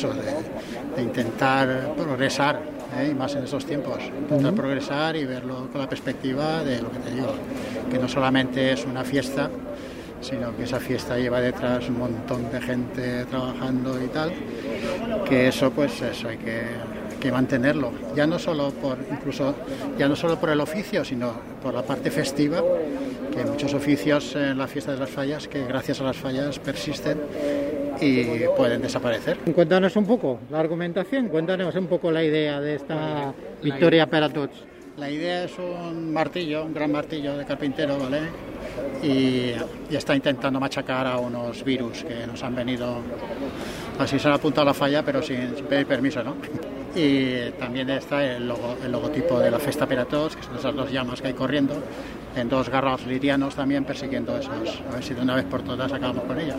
intentar progresar, y más en esos tiempos. Intentar progresar y verlo con la perspectiva de lo que te digo, que no solamente es una fiesta, sino que esa fiesta lleva detrás un montón de gente trabajando y tal, que eso pues eso hay que mantenerlo, ya no solo por el oficio, sino por la parte festiva, que hay muchos oficios en la fiesta de las fallas que gracias a las fallas persisten y pueden desaparecer. Cuéntanos un poco la argumentación, cuéntanos un poco la idea de esta victoria para tots. La idea es un gran martillo de carpintero, ¿vale? Y está intentando machacar a unos virus que nos han venido, así se han apuntado a la falla, pero sin pedir permiso, ¿no? Y también está el logotipo de la Festa per a tots, que son esas dos llamas que hay corriendo, en dos garros lirianos también persiguiendo esos, a ver si de una vez por todas acabamos con ellos.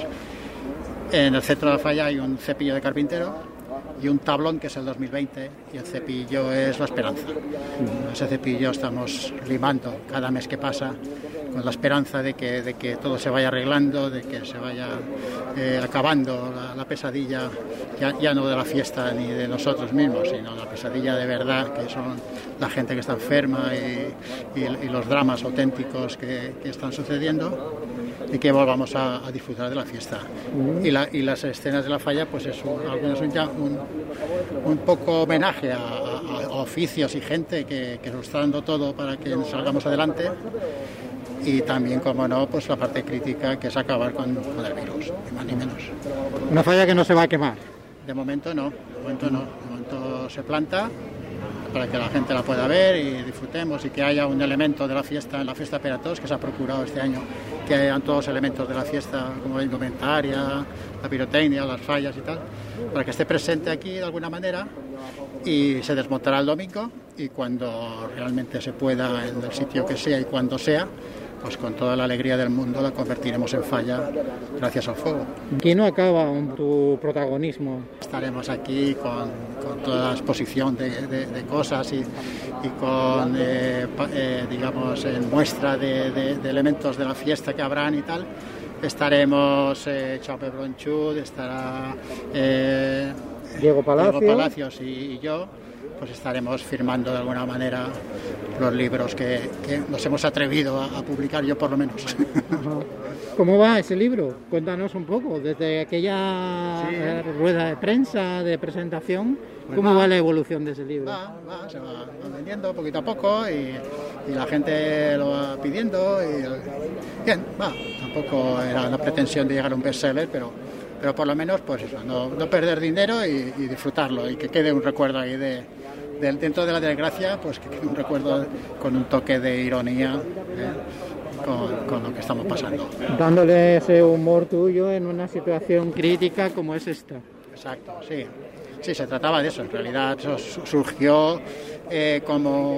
En el centro de la falla hay un cepillo de carpintero y un tablón que es el 2020, y el cepillo es la esperanza. Ese cepillo estamos limando cada mes que pasa con la esperanza de que todo se vaya arreglando, de que se vaya acabando la pesadilla, ya no de la fiesta ni de nosotros mismos, sino la pesadilla de verdad, que son la gente que está enferma y los dramas auténticos que están sucediendo, y que volvamos a disfrutar de la fiesta. Y las escenas de la falla, pues algunas son ya un poco homenaje a oficios y gente que nos está dando todo para que salgamos adelante, y también, como no, pues la parte crítica, que es acabar con el virus, ni más ni menos. Una falla que no se va a quemar. De momento no, de momento se planta para que la gente la pueda ver y disfrutemos, y que haya un elemento de la fiesta en la Festa per a tots, que se ha procurado este año que hayan todos elementos de la fiesta, como la indumentaria, la pirotecnia, las fallas y tal, para que esté presente aquí de alguna manera, y se desmontará el domingo, y cuando realmente se pueda, en el sitio que sea y cuando sea, pues con toda la alegría del mundo la convertiremos en falla gracias al fuego. ¿Quién no acaba con tu protagonismo? Estaremos aquí con toda la exposición de cosas y con, digamos, en muestra de elementos de la fiesta que habrán y tal. Estaremos Jaume Bronchud, estará Diego Palacios y yo. pues estaremos firmando de alguna manera los libros que nos hemos atrevido a publicar, yo por lo menos. ¿Cómo va ese libro? Cuéntanos un poco, desde aquella rueda de prensa, de presentación, ¿cómo va la evolución de ese libro? Se va vendiendo poquito a poco y la gente lo va pidiendo y bien, tampoco era la pretensión de llegar a un bestseller, pero por lo menos pues eso, no perder dinero y disfrutarlo y que quede un recuerdo ahí dentro de la desgracia, pues que quede un recuerdo con un toque de ironía con lo que estamos pasando. Dándole ese humor tuyo en una situación crítica como es esta. Exacto, sí. Sí, se trataba de eso. En realidad eso surgió como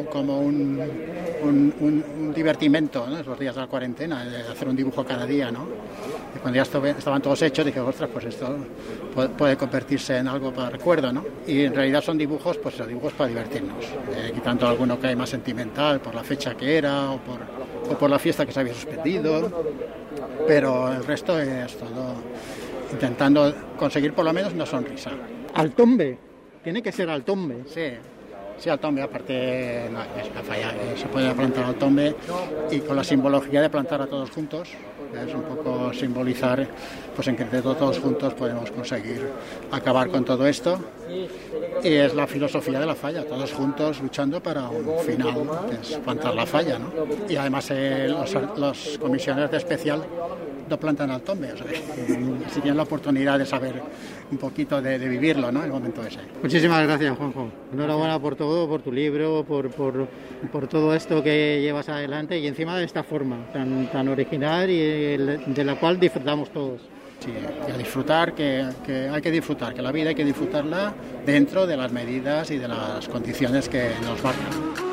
un divertimento, ¿no? Esos días de la cuarentena, de hacer un dibujo cada día, ¿no? Y cuando ya estaban todos hechos, dije, ostras, pues esto puede convertirse en algo para recuerdo, ¿no? Y en realidad son dibujos, pues dibujos para divertirnos, quitando alguno que hay más sentimental por la fecha que era o por la fiesta que se había suspendido, pero el resto es todo intentando conseguir por lo menos una sonrisa. Al tombe, tiene que ser al tombe. Sí, al tombe, aparte la falla se puede plantar al tombe y con la simbología de plantar a todos juntos, es un poco simbolizar pues en que entre todos juntos podemos conseguir acabar con todo esto, y es la filosofía de la falla, todos juntos luchando para un final, que es plantar la falla, ¿no? Y además los comisiones de especial no plantan al tombe, o sea, si tienen la oportunidad de saber un poquito de vivirlo, ¿no? El momento ese. Muchísimas gracias, Juanjo. Enhorabuena por todo, por tu libro, por todo esto que llevas adelante y encima de esta forma tan original y de la cual disfrutamos todos. Sí, y a disfrutar, que hay que disfrutar, que la vida hay que disfrutarla dentro de las medidas y de las condiciones que nos marcan.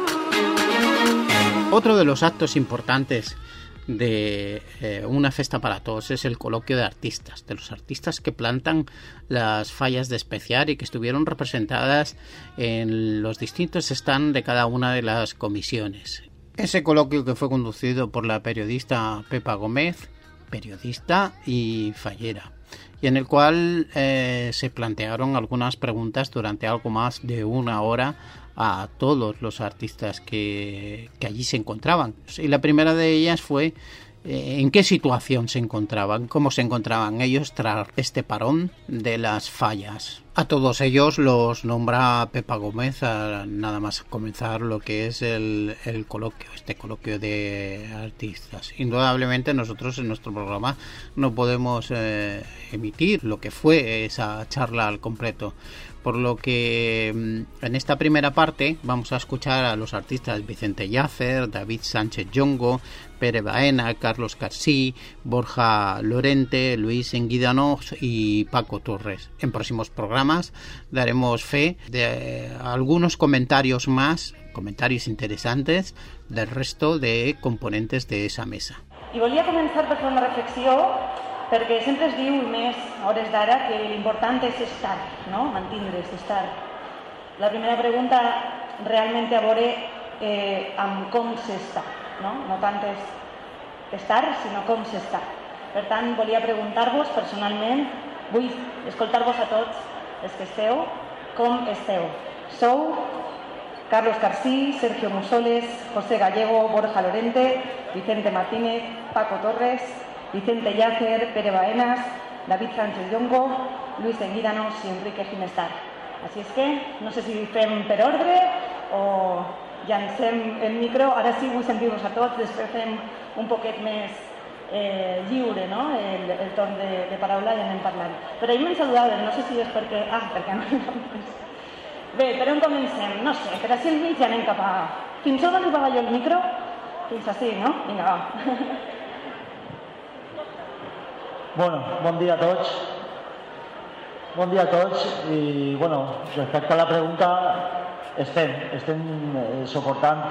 Otro de los actos importantes de una festa para todos es el coloquio de los artistas que plantan las fallas de Especiar y que estuvieron representadas en los distintos stands de cada una de las comisiones. Ese coloquio que fue conducido por la periodista Pepa Gómez, periodista y fallera, y en el cual se plantearon algunas preguntas durante algo más de una hora a todos los artistas que allí se encontraban. Y la primera de ellas fue en qué situación se encontraban, cómo se encontraban ellos tras este parón de las fallas. A todos ellos los nombra Pepa Gómez nada más comenzar lo que es el coloquio, este coloquio de artistas. Indudablemente nosotros en nuestro programa no podemos emitir lo que fue esa charla al completo, por lo que en esta primera parte vamos a escuchar a los artistas Vicente Llàcer, David Sánchez Llongo, Pere Baena, Carlos Carsí, Borja Lorente, Luis Enguídanos y Paco Torres. En próximos programas daremos fe de algunos comentarios más, comentarios interesantes del resto de componentes de esa mesa. I volia començar per fer una reflexió, perquè sempre es diu, i més a hores d'ara, que l'important és estar, no? Mantindre's, estar. La primera pregunta realment té a veure amb com s'està, no? No tant és estar, sinó com s'està. Per tant, volia preguntar-vos personalment, vull escoltar-vos a tots els que esteu, com esteu. Sou Carlos Carsí, Sergio Musoles, José Gallego, Borja Lorente, Vicente Martínez, Paco Torres, Vicente Llàcer, Pere Baenas, David Sánchez Llongo, Luis Enguídanos i Enrique Ginestar. Així és que, no sé si fem per ordre o llancem el micro. Ara sí vull sentir-vos a tots, després fem un poquet més lliure, no? El torn de paraula i anem parlant. Però ahir m'han saludat, no sé si és perquè... perquè no... Bé, per on comencem? No sé, per així al mig ja anem cap a... Fins on arribava jo el micro? Fins així, no? Vinga, va. Bueno, bon dia a tots. Bon dia a tots i, bueno, respecte a la pregunta, estem soportant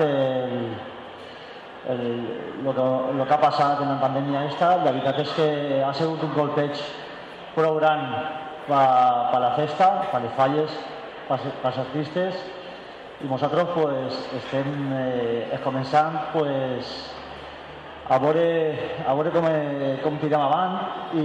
lo que ha passat en la pandèmia esta. La veritat és que ha sigut un colpeig prou gran per la festa, per les falles, pels artistes, i nosaltres pues, estem començant pues, a veure com tirem avant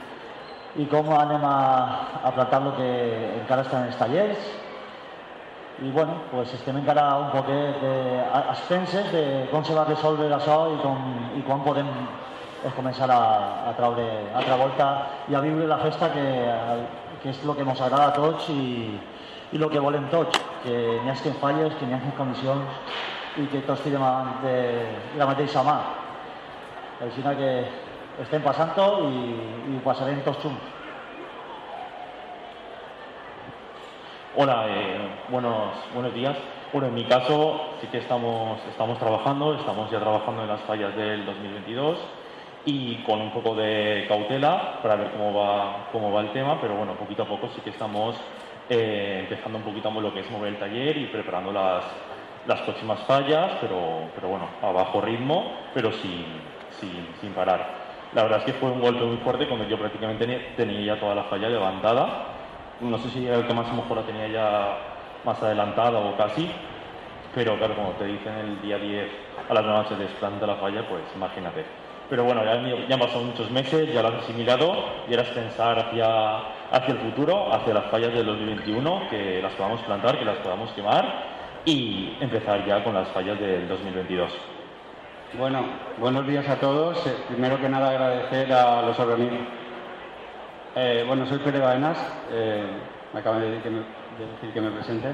i com anem a plantar el que encara estan en els tallers. i bueno, pues estem encara un poquet a expenses de com se va resoldre això i quan podem començar a traure altra volta i a viure la festa que és el que ens agrada a tots i el que volem tots, que n'hi hagi falles, que n'hi hagi condicions i que tots tirem de la mateixa mà. Així que estem passant-ho i ho passarem tots junts. Hola, buenos días. Bueno, en mi caso sí que estamos trabajando en las fallas del 2022 y con un poco de cautela para ver cómo va el tema, pero bueno, poquito a poco sí que estamos empezando un poquito lo que es mover el taller y preparando las próximas fallas, pero bueno, a bajo ritmo, pero sin parar. La verdad es que fue un golpe muy fuerte cuando yo prácticamente tenía ya toda la falla levantada. No sé si el que más a lo mejor la tenía ya más adelantada o casi, pero claro, como te dicen el día 10 a las 9 se desplanta la falla, pues imagínate. Pero bueno, ya han pasado muchos meses, ya lo has asimilado y ahora es pensar hacia el futuro, hacia las fallas del 2021, que las podamos plantar, que las podamos quemar y empezar ya con las fallas del 2022. Bueno, buenos días a todos. Primero que nada agradecer a los organismos. Bueno, soy Pere Baenas, me acaban de decir que me presente.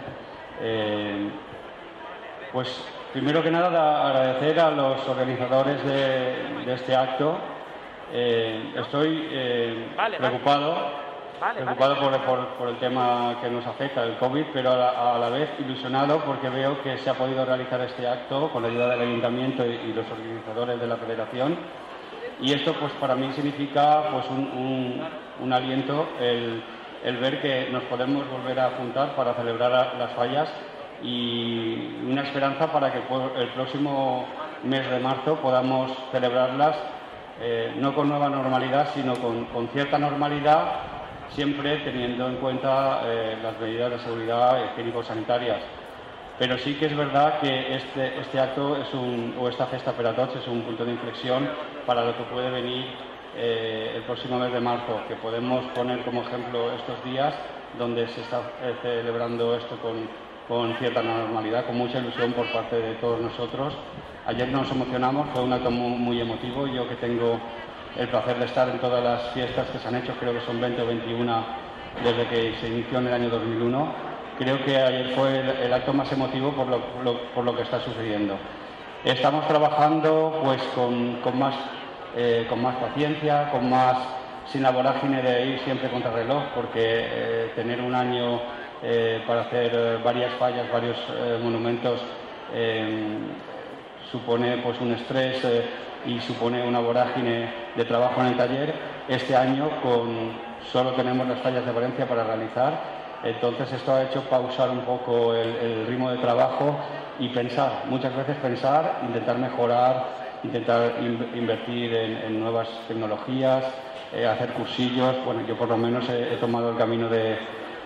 Pues primero que nada agradecer a los organizadores de este acto. Estoy preocupado por el tema que nos afecta, el COVID, pero a la vez ilusionado porque veo que se ha podido realizar este acto con la ayuda del Ayuntamiento y los organizadores de la Federación. Y esto pues para mí significa pues un aliento el ver que nos podemos volver a juntar para celebrar las fallas y una esperanza para que el próximo mes de marzo podamos celebrarlas no con nueva normalidad sino con cierta normalidad, siempre teniendo en cuenta las medidas de seguridad higiénico-sanitarias. Pero sí que es verdad que este acto o esta festa per a tots es un punto de inflexión para lo que puede venir el próximo mes de marzo, que podemos poner como ejemplo estos días donde se está celebrando esto con cierta normalidad, con mucha ilusión por parte de todos nosotros. Ayer nos emocionamos, fue un acto muy emotivo. Yo que tengo el placer de estar en todas las fiestas que se han hecho, creo que son 20 o 21 desde que se inició en el año 2001. Creo que ayer fue el acto más emotivo por lo que está sucediendo. Estamos trabajando pues con más paciencia, sin la vorágine de ir siempre contra reloj, porque tener un año para hacer varias fallas, varios monumentos, supone pues un estrés y supone una vorágine de trabajo en el taller. Este año solo tenemos las fallas de Valencia para realizar. Entonces esto ha hecho pausar un poco el ritmo de trabajo y muchas veces pensar, intentar mejorar, intentar invertir en nuevas tecnologías, hacer cursillos. Bueno, yo por lo menos he tomado el camino de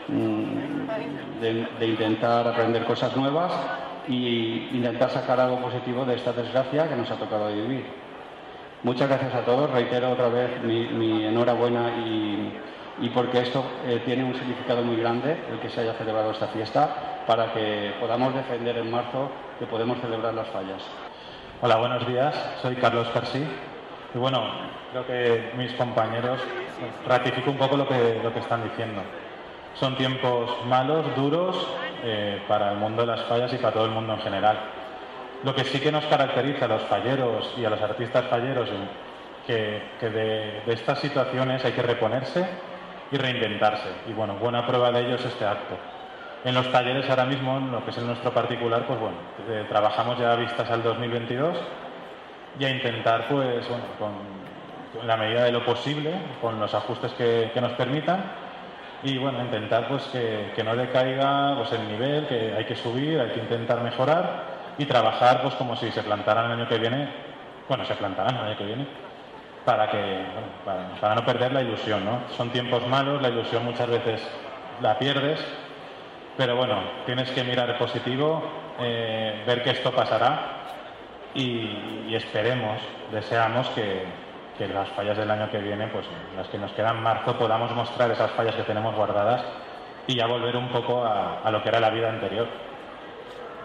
intentar aprender cosas nuevas y intentar sacar algo positivo de esta desgracia que nos ha tocado vivir. Muchas gracias a todos, reitero otra vez mi enhorabuena y porque esto tiene un significado muy grande el que se haya celebrado esta fiesta para que podamos defender en marzo que podemos celebrar las fallas. Hola, buenos días, soy Carlos Persí y bueno, creo que mis compañeros ratifico un poco lo que están diciendo. Son tiempos malos, duros para el mundo de las fallas y para todo el mundo en general. Lo que sí que nos caracteriza a los falleros y a los artistas falleros que de estas situaciones hay que reponerse y reinventarse. Y bueno, buena prueba de ello es este acto. En los talleres ahora mismo, en lo que es el nuestro particular, pues bueno, trabajamos ya a vistas al 2022 y a intentar, pues bueno, con la medida de lo posible, con los ajustes que nos permitan y bueno, intentar pues que no decaiga pues el nivel, que hay que subir, hay que intentar mejorar y trabajar pues como si se plantaran el año que viene, bueno, se plantarán el año que viene, para no perder la ilusión, ¿no? Son tiempos malos, la ilusión muchas veces la pierdes, pero bueno, tienes que mirar positivo, ver que esto pasará y esperemos, deseamos que las fallas del año que viene, pues las que nos quedan en marzo, podamos mostrar esas fallas que tenemos guardadas y ya volver un poco a lo que era la vida anterior.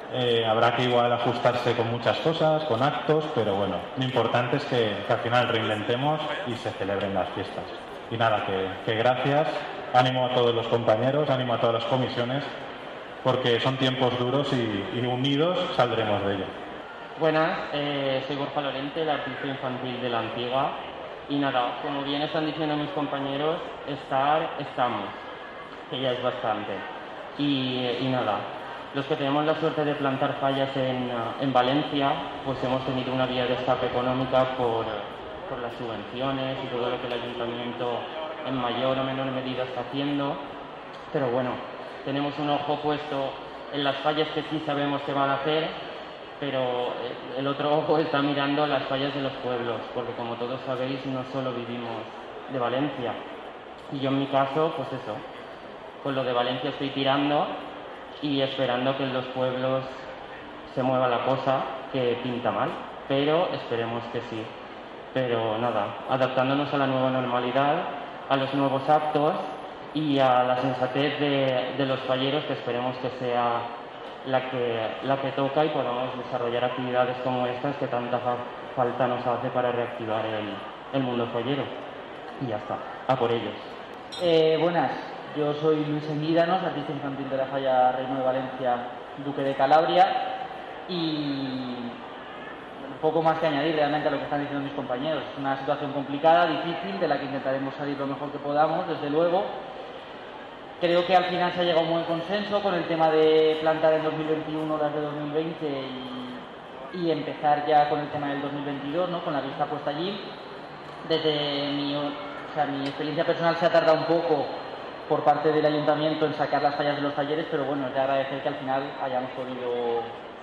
Habrá que igual ajustarse con muchas cosas, con actos, pero bueno, lo importante es que al final reinventemos y se celebren las fiestas. Y nada, que gracias, ánimo a todos los compañeros, ánimo a todas las comisiones, porque son tiempos duros y unidos saldremos de ello. Buenas, soy Borja Lorente, el artista infantil de La Antigua. Y nada, como bien están diciendo mis compañeros, estamos, que ya es bastante. Y nada, los que tenemos la suerte de plantar fallas en Valencia, pues hemos tenido una vía de escape económica por las subvenciones y todo lo que el ayuntamiento en mayor o menor medida está haciendo. Pero bueno, tenemos un ojo puesto en las fallas que sí sabemos que van a hacer, pero el otro ojo está mirando las fallas de los pueblos, porque como todos sabéis, no solo vivimos de Valencia. Y yo en mi caso, pues eso, con lo de Valencia estoy tirando y esperando que en los pueblos se mueva la cosa, que pinta mal, pero esperemos que sí. Pero nada, adaptándonos a la nueva normalidad, a los nuevos actos y a la sensatez de los falleros, que esperemos que sea la que toca y podamos desarrollar actividades como estas que tanta falta nos hace para reactivar el mundo fallero. Y ya está, a por ellos. Buenas, yo soy Luis Enguídanos, artista infantil de la Falla Reino de Valencia, Duque de Calabria, y un poco más que añadir realmente a lo que están diciendo mis compañeros. Es una situación complicada, difícil, de la que intentaremos salir lo mejor que podamos, desde luego. Creo que al final se ha llegado a un buen consenso con el tema de plantar en 2021 las de 2020 y empezar ya con el tema del 2022, ¿no? Con la vista puesta allí. Desde mi experiencia personal se ha tardado un poco por parte del ayuntamiento en sacar las fallas de los talleres, pero bueno, es de agradecer que al final hayamos podido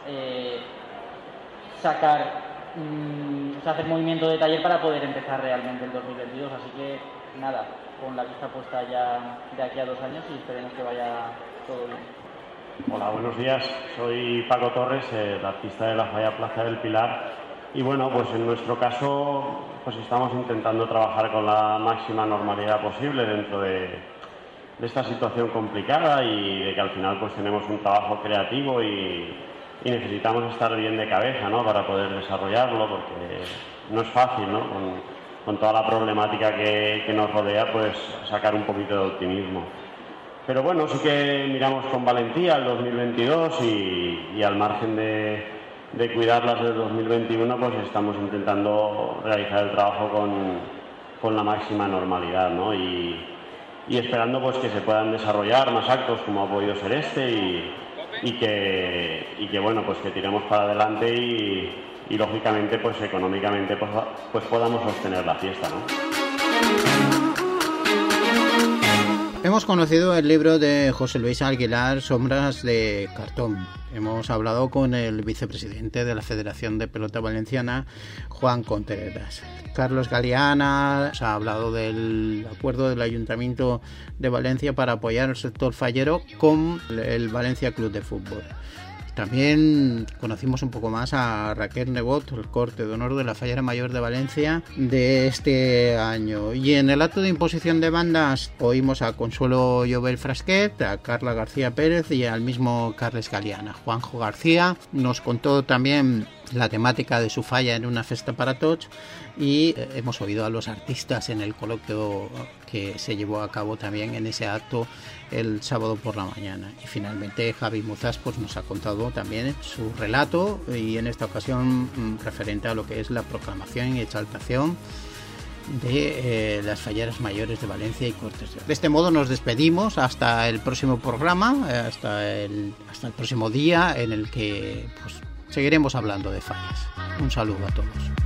hacer movimiento de taller para poder empezar realmente el 2022, así que nada, con la vista puesta ya de aquí a 2 años y esperemos que vaya todo bien. Hola, buenos días, soy Paco Torres, el artista de la Falla Plaza del Pilar, y bueno, pues en nuestro caso pues estamos intentando trabajar con la máxima normalidad posible dentro de esta situación complicada y de que al final pues tenemos un trabajo creativo y necesitamos estar bien de cabeza, ¿no? Para poder desarrollarlo, porque no es fácil, ¿no? Con toda la problemática que nos rodea, pues sacar un poquito de optimismo. Pero bueno, sí que miramos con valentía el 2022 y al margen de cuidarlas del 2021, pues estamos intentando realizar el trabajo con la máxima normalidad, ¿no? Y esperando pues que se puedan desarrollar más actos como ha podido ser este y que bueno, pues que tiremos para adelante y lógicamente pues económicamente pues podamos sostener la fiesta, ¿no? Hemos conocido el libro de José Luis Aguilar, Sombras de cartón. Hemos hablado con el vicepresidente de la Federación de Pelota Valenciana, Juan Contreras. Carlos Galeana nos ha hablado del acuerdo del Ayuntamiento de Valencia para apoyar al sector fallero con el Valencia Club de Fútbol. También conocimos un poco más a Raquel Nebot, el corte de honor de la Fallera Mayor de Valencia de este año. Y en el acto de imposición de bandas oímos a Consuelo Llobel Frasquet, a Carla García Pérez y al mismo Carles Galeana. Juanjo García nos contó también la temática de su falla en una festa para tots y hemos oído a los artistas en el coloquio que se llevó a cabo también en ese acto el sábado por la mañana. Y finalmente Javi Muzas pues nos ha contado también su relato y en esta ocasión referente a lo que es la proclamación y exaltación de las falleras mayores de Valencia y Cortes. De este modo nos despedimos hasta el próximo programa, hasta el próximo día en el que pues seguiremos hablando de fallas. Un saludo a todos.